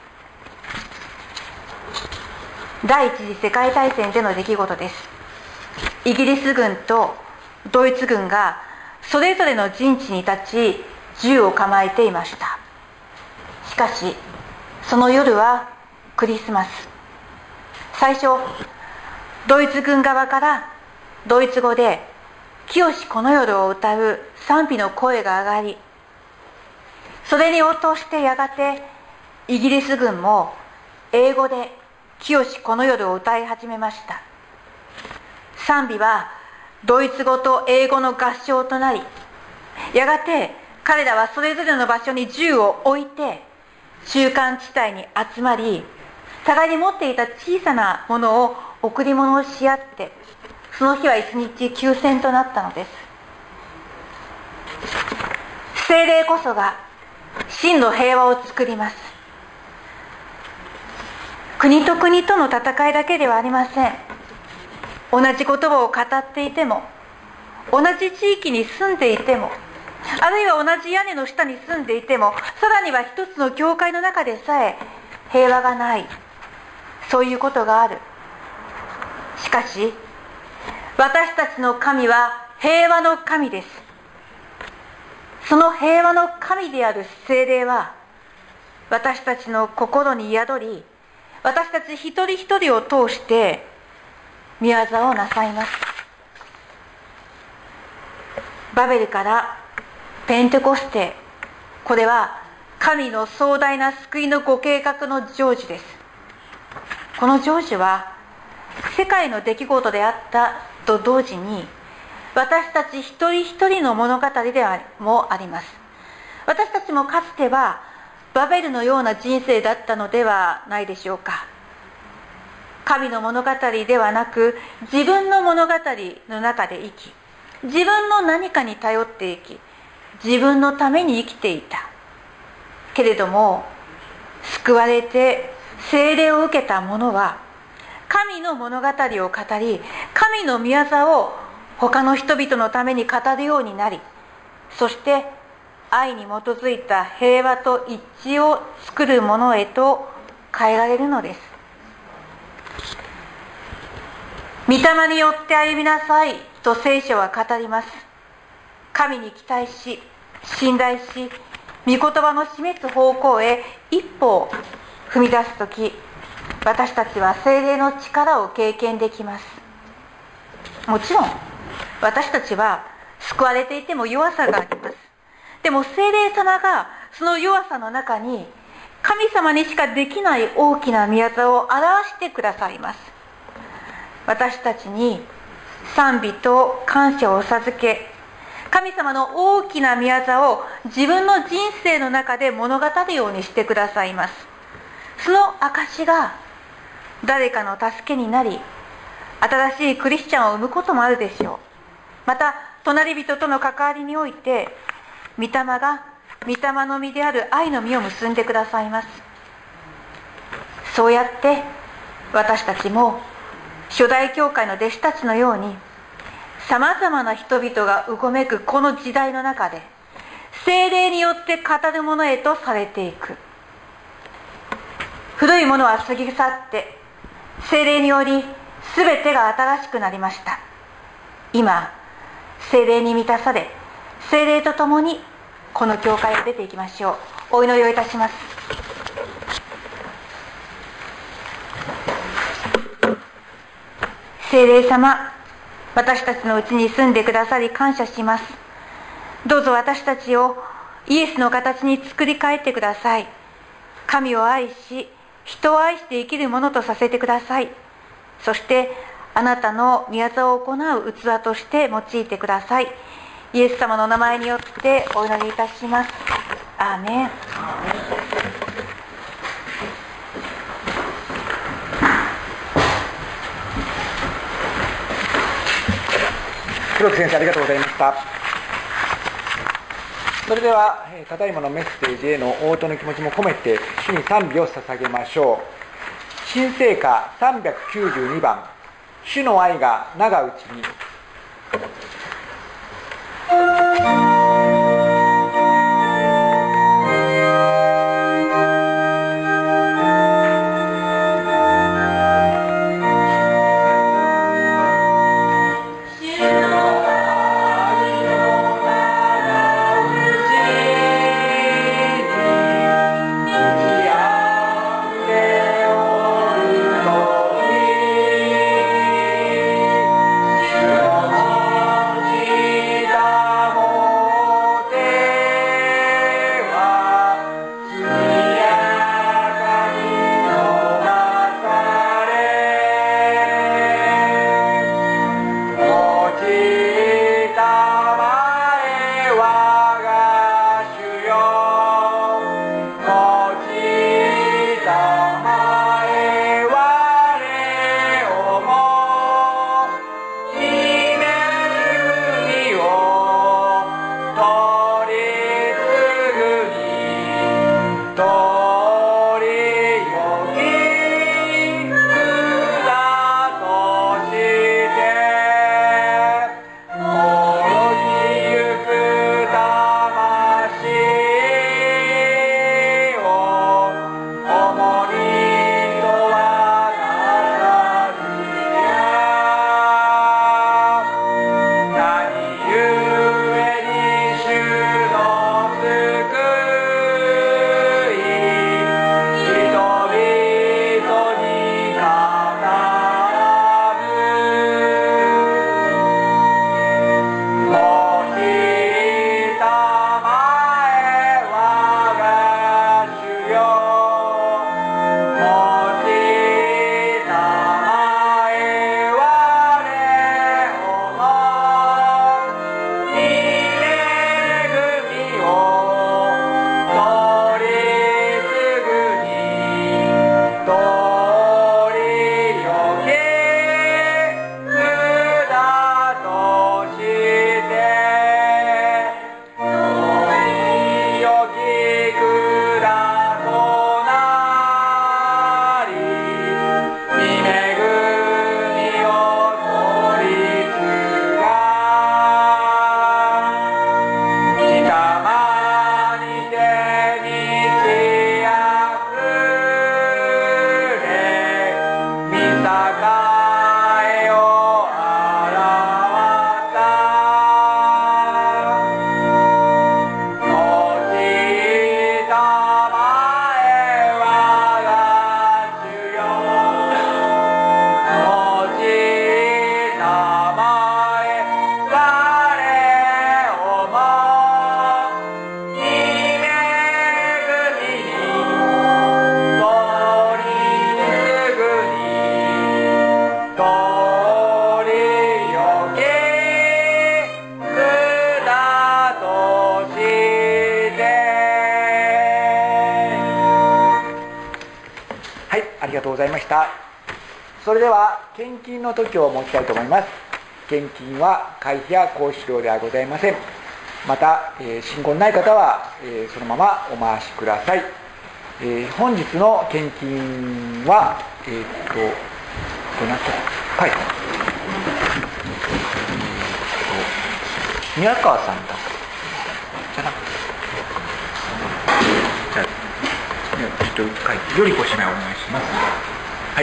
Speaker 4: 第一次世界大戦での出来事です。イギリス軍とドイツ軍がそれぞれの陣地に立ち銃を構えていました。しかしその夜はクリスマス。最初ドイツ軍側からドイツ語で清しこの夜を歌う賛美の声が上がり、それに応答してやがてイギリス軍も英語で清しこの夜を歌い始めました。賛美はドイツ語と英語の合唱となり、やがて彼らはそれぞれの場所に銃を置いて中間地帯に集まり、互いに持っていた小さなものを贈り物をし合って、その日は一日休戦となったのです。聖霊こそが真の平和を作ります。国と国との戦いだけではありません。同じ言葉を語っていても、同じ地域に住んでいても、あるいは同じ屋根の下に住んでいても、さらには一つの教会の中でさえ平和がない、そういうことがある。しかし私たちの神は平和の神です。その平和の神である聖霊は私たちの心に宿り、私たち一人一人を通して御業をなさいます。バベルからペンテコステ、これは神の壮大な救いのご計画の成就です。この成就は世界の出来事であったと同時に、私たち一人一人の物語でもあります。私たちもかつてはバベルのような人生だったのではないでしょうか。神の物語ではなく、自分の物語の中で生き、自分の何かに頼って生き、自分のために生きていた。けれども救われて聖霊を受けた者は神の物語を語り、神の御業を他の人々のために語るようになり、そして愛に基づいた平和と一致を作るものへと変えられるのです。御霊によって歩みなさいと聖書は語ります。 神に期待し、信頼し、御言葉の示す方向へ一歩を踏み出すとき、私たちは聖霊の力を経験できます。もちろん私たちは救われていても弱さがあります。でも聖霊様がその弱さの中に神様にしかできない大きな御業を表してくださいます。私たちに賛美と感謝を授け、神様の大きな御業を自分の人生の中で物語るようにしてくださいます。その証が誰かの助けになり、新しいクリスチャンを生むこともあるでしょう。また隣人との関わりにおいて、御霊が御霊の実である愛の実を結んでくださいます。そうやって私たちも初代教会の弟子たちのように、さまざまな人々がうごめくこの時代の中で、聖霊によって語るものへとされていく。古いものは過ぎ去って、聖霊により全てが新しくなりました。今聖霊に満たされ、聖霊と共にこの教会を出ていきましょう。お祈りをいたします。聖霊様、私たちのうちに住んでくださり感謝します。どうぞ私たちをイエスの形に作り変えてください。神を愛し、人を愛して生きるものとさせてください。そしてあなたの御業を行う器として用いてください。イエス様のお名前によってお祈りいたします。アーメン。
Speaker 1: 黒木先生、ありがとうございました。それではただいまのメッセージへの応答の気持ちも込めて主に賛美を捧げましょう。新聖歌さんびゃくきゅうじゅうにばん、主の愛が長うちに。
Speaker 2: 主
Speaker 1: ございました。それでは献金の時を申したいと思います。献金は会費や講師料ではございません。また、えー、信仰のない方は、えー、そのままお回しください。えー、本日の献金は、えー、っと、どなたはい。宮川さんだ。じゃなくて。じゃあ、ちょっと書いて、よりご指名お願いします。はい。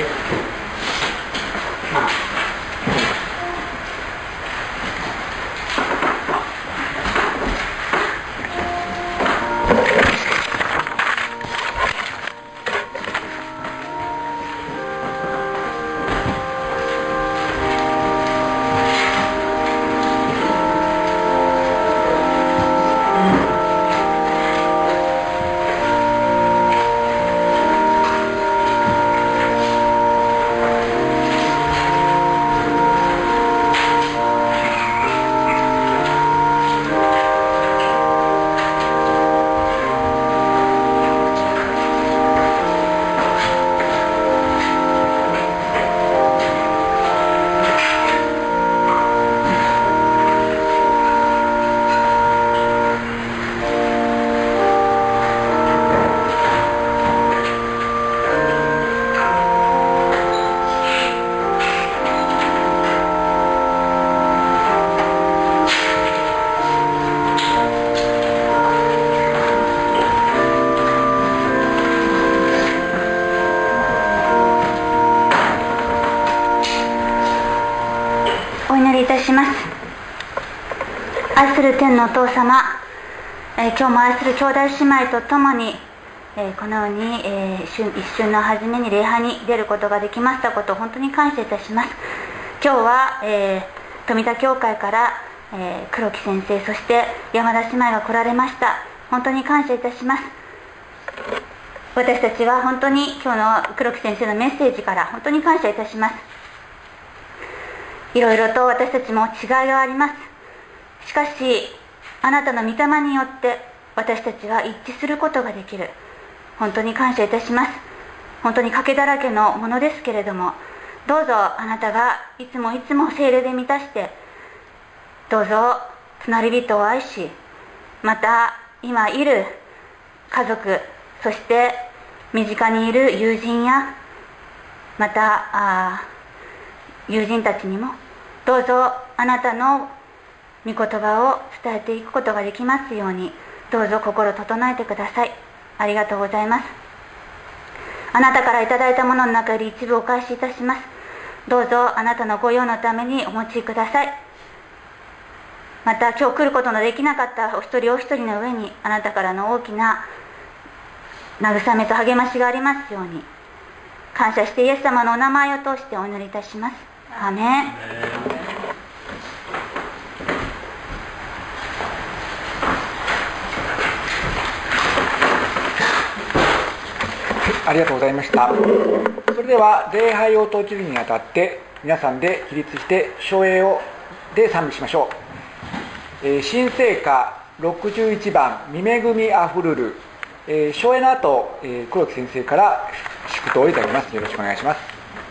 Speaker 2: 愛する天のお父様、えー、今日も愛する兄弟姉妹と共に、えー、このように、えー、一瞬の初めに礼拝に出ることができましたことを本当に感謝いたします。今日は、えー、富田教会から、えー、黒木先生、そして山田姉妹が来られました。本当に感謝いたします。私たちは本当に今日の黒木先生のメッセージから本当に感謝いたします。いろいろと私たちも違いがあります。しかしあなたの御霊によって私たちは一致することができる。本当に感謝いたします。本当に賭けだらけのものですけれども、どうぞあなたがいつもいつも聖霊で満たして、どうぞ隣人を愛し、また今いる家族、そして身近にいる友人やまたあ友人たちにもどうぞあなたの御言葉を伝えていくことができますように、どうぞ心整えてください。ありがとうございます。あなたからいただいたものの中より一部お返しいたします。どうぞあなたのご用のためにお持ちください。また今日来ることのできなかったお一人お一人の上にあなたからの大きな慰めと励ましがありますように、感謝してイエス様のお名前を通してお祈りいたします。アーメン。
Speaker 1: ありがとうございました。それでは礼拝を閉じるにあたって皆さんで起立して唱詠をで賛美しましょう。えー、新聖歌ろくじゅういちばん見恵みあふるる、えー、唱詠の後、えー、黒木先生から祝祷をいただきます。よろしくお願いします。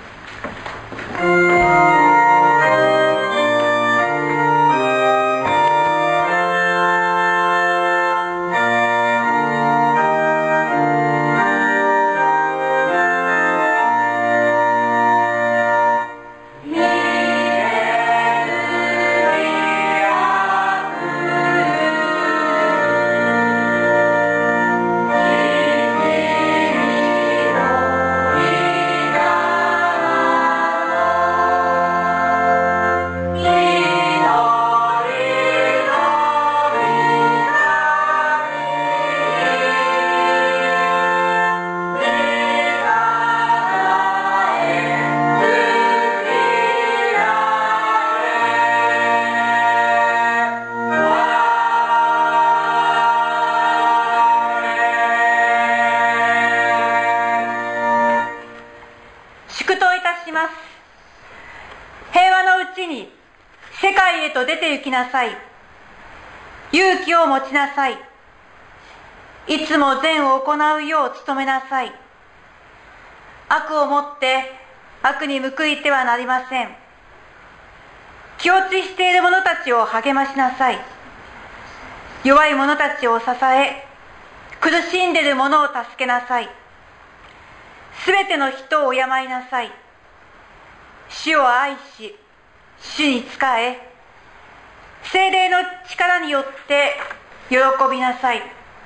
Speaker 4: 出て行きなさい。勇気を持ちなさい。いつも善を行うよう努めなさい。 悪をもって悪に報いてはなりません。気落ちしている者たちを励ましなさい。弱い者たちを支え、苦しんでいる者を助けなさい。すべての人を敬いなさい。主を愛し、主に仕え、聖霊の力によって喜びなさい。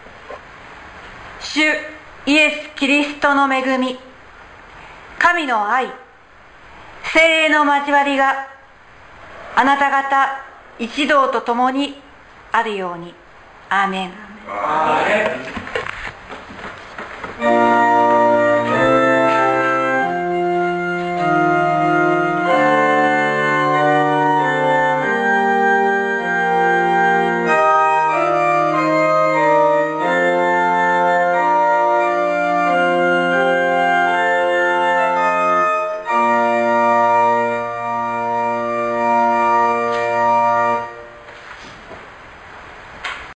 Speaker 4: 主イエス・キリストの恵み、神の愛、聖霊の交わりがあなた方一同と共にあるように。アーメン。
Speaker 1: アーメン。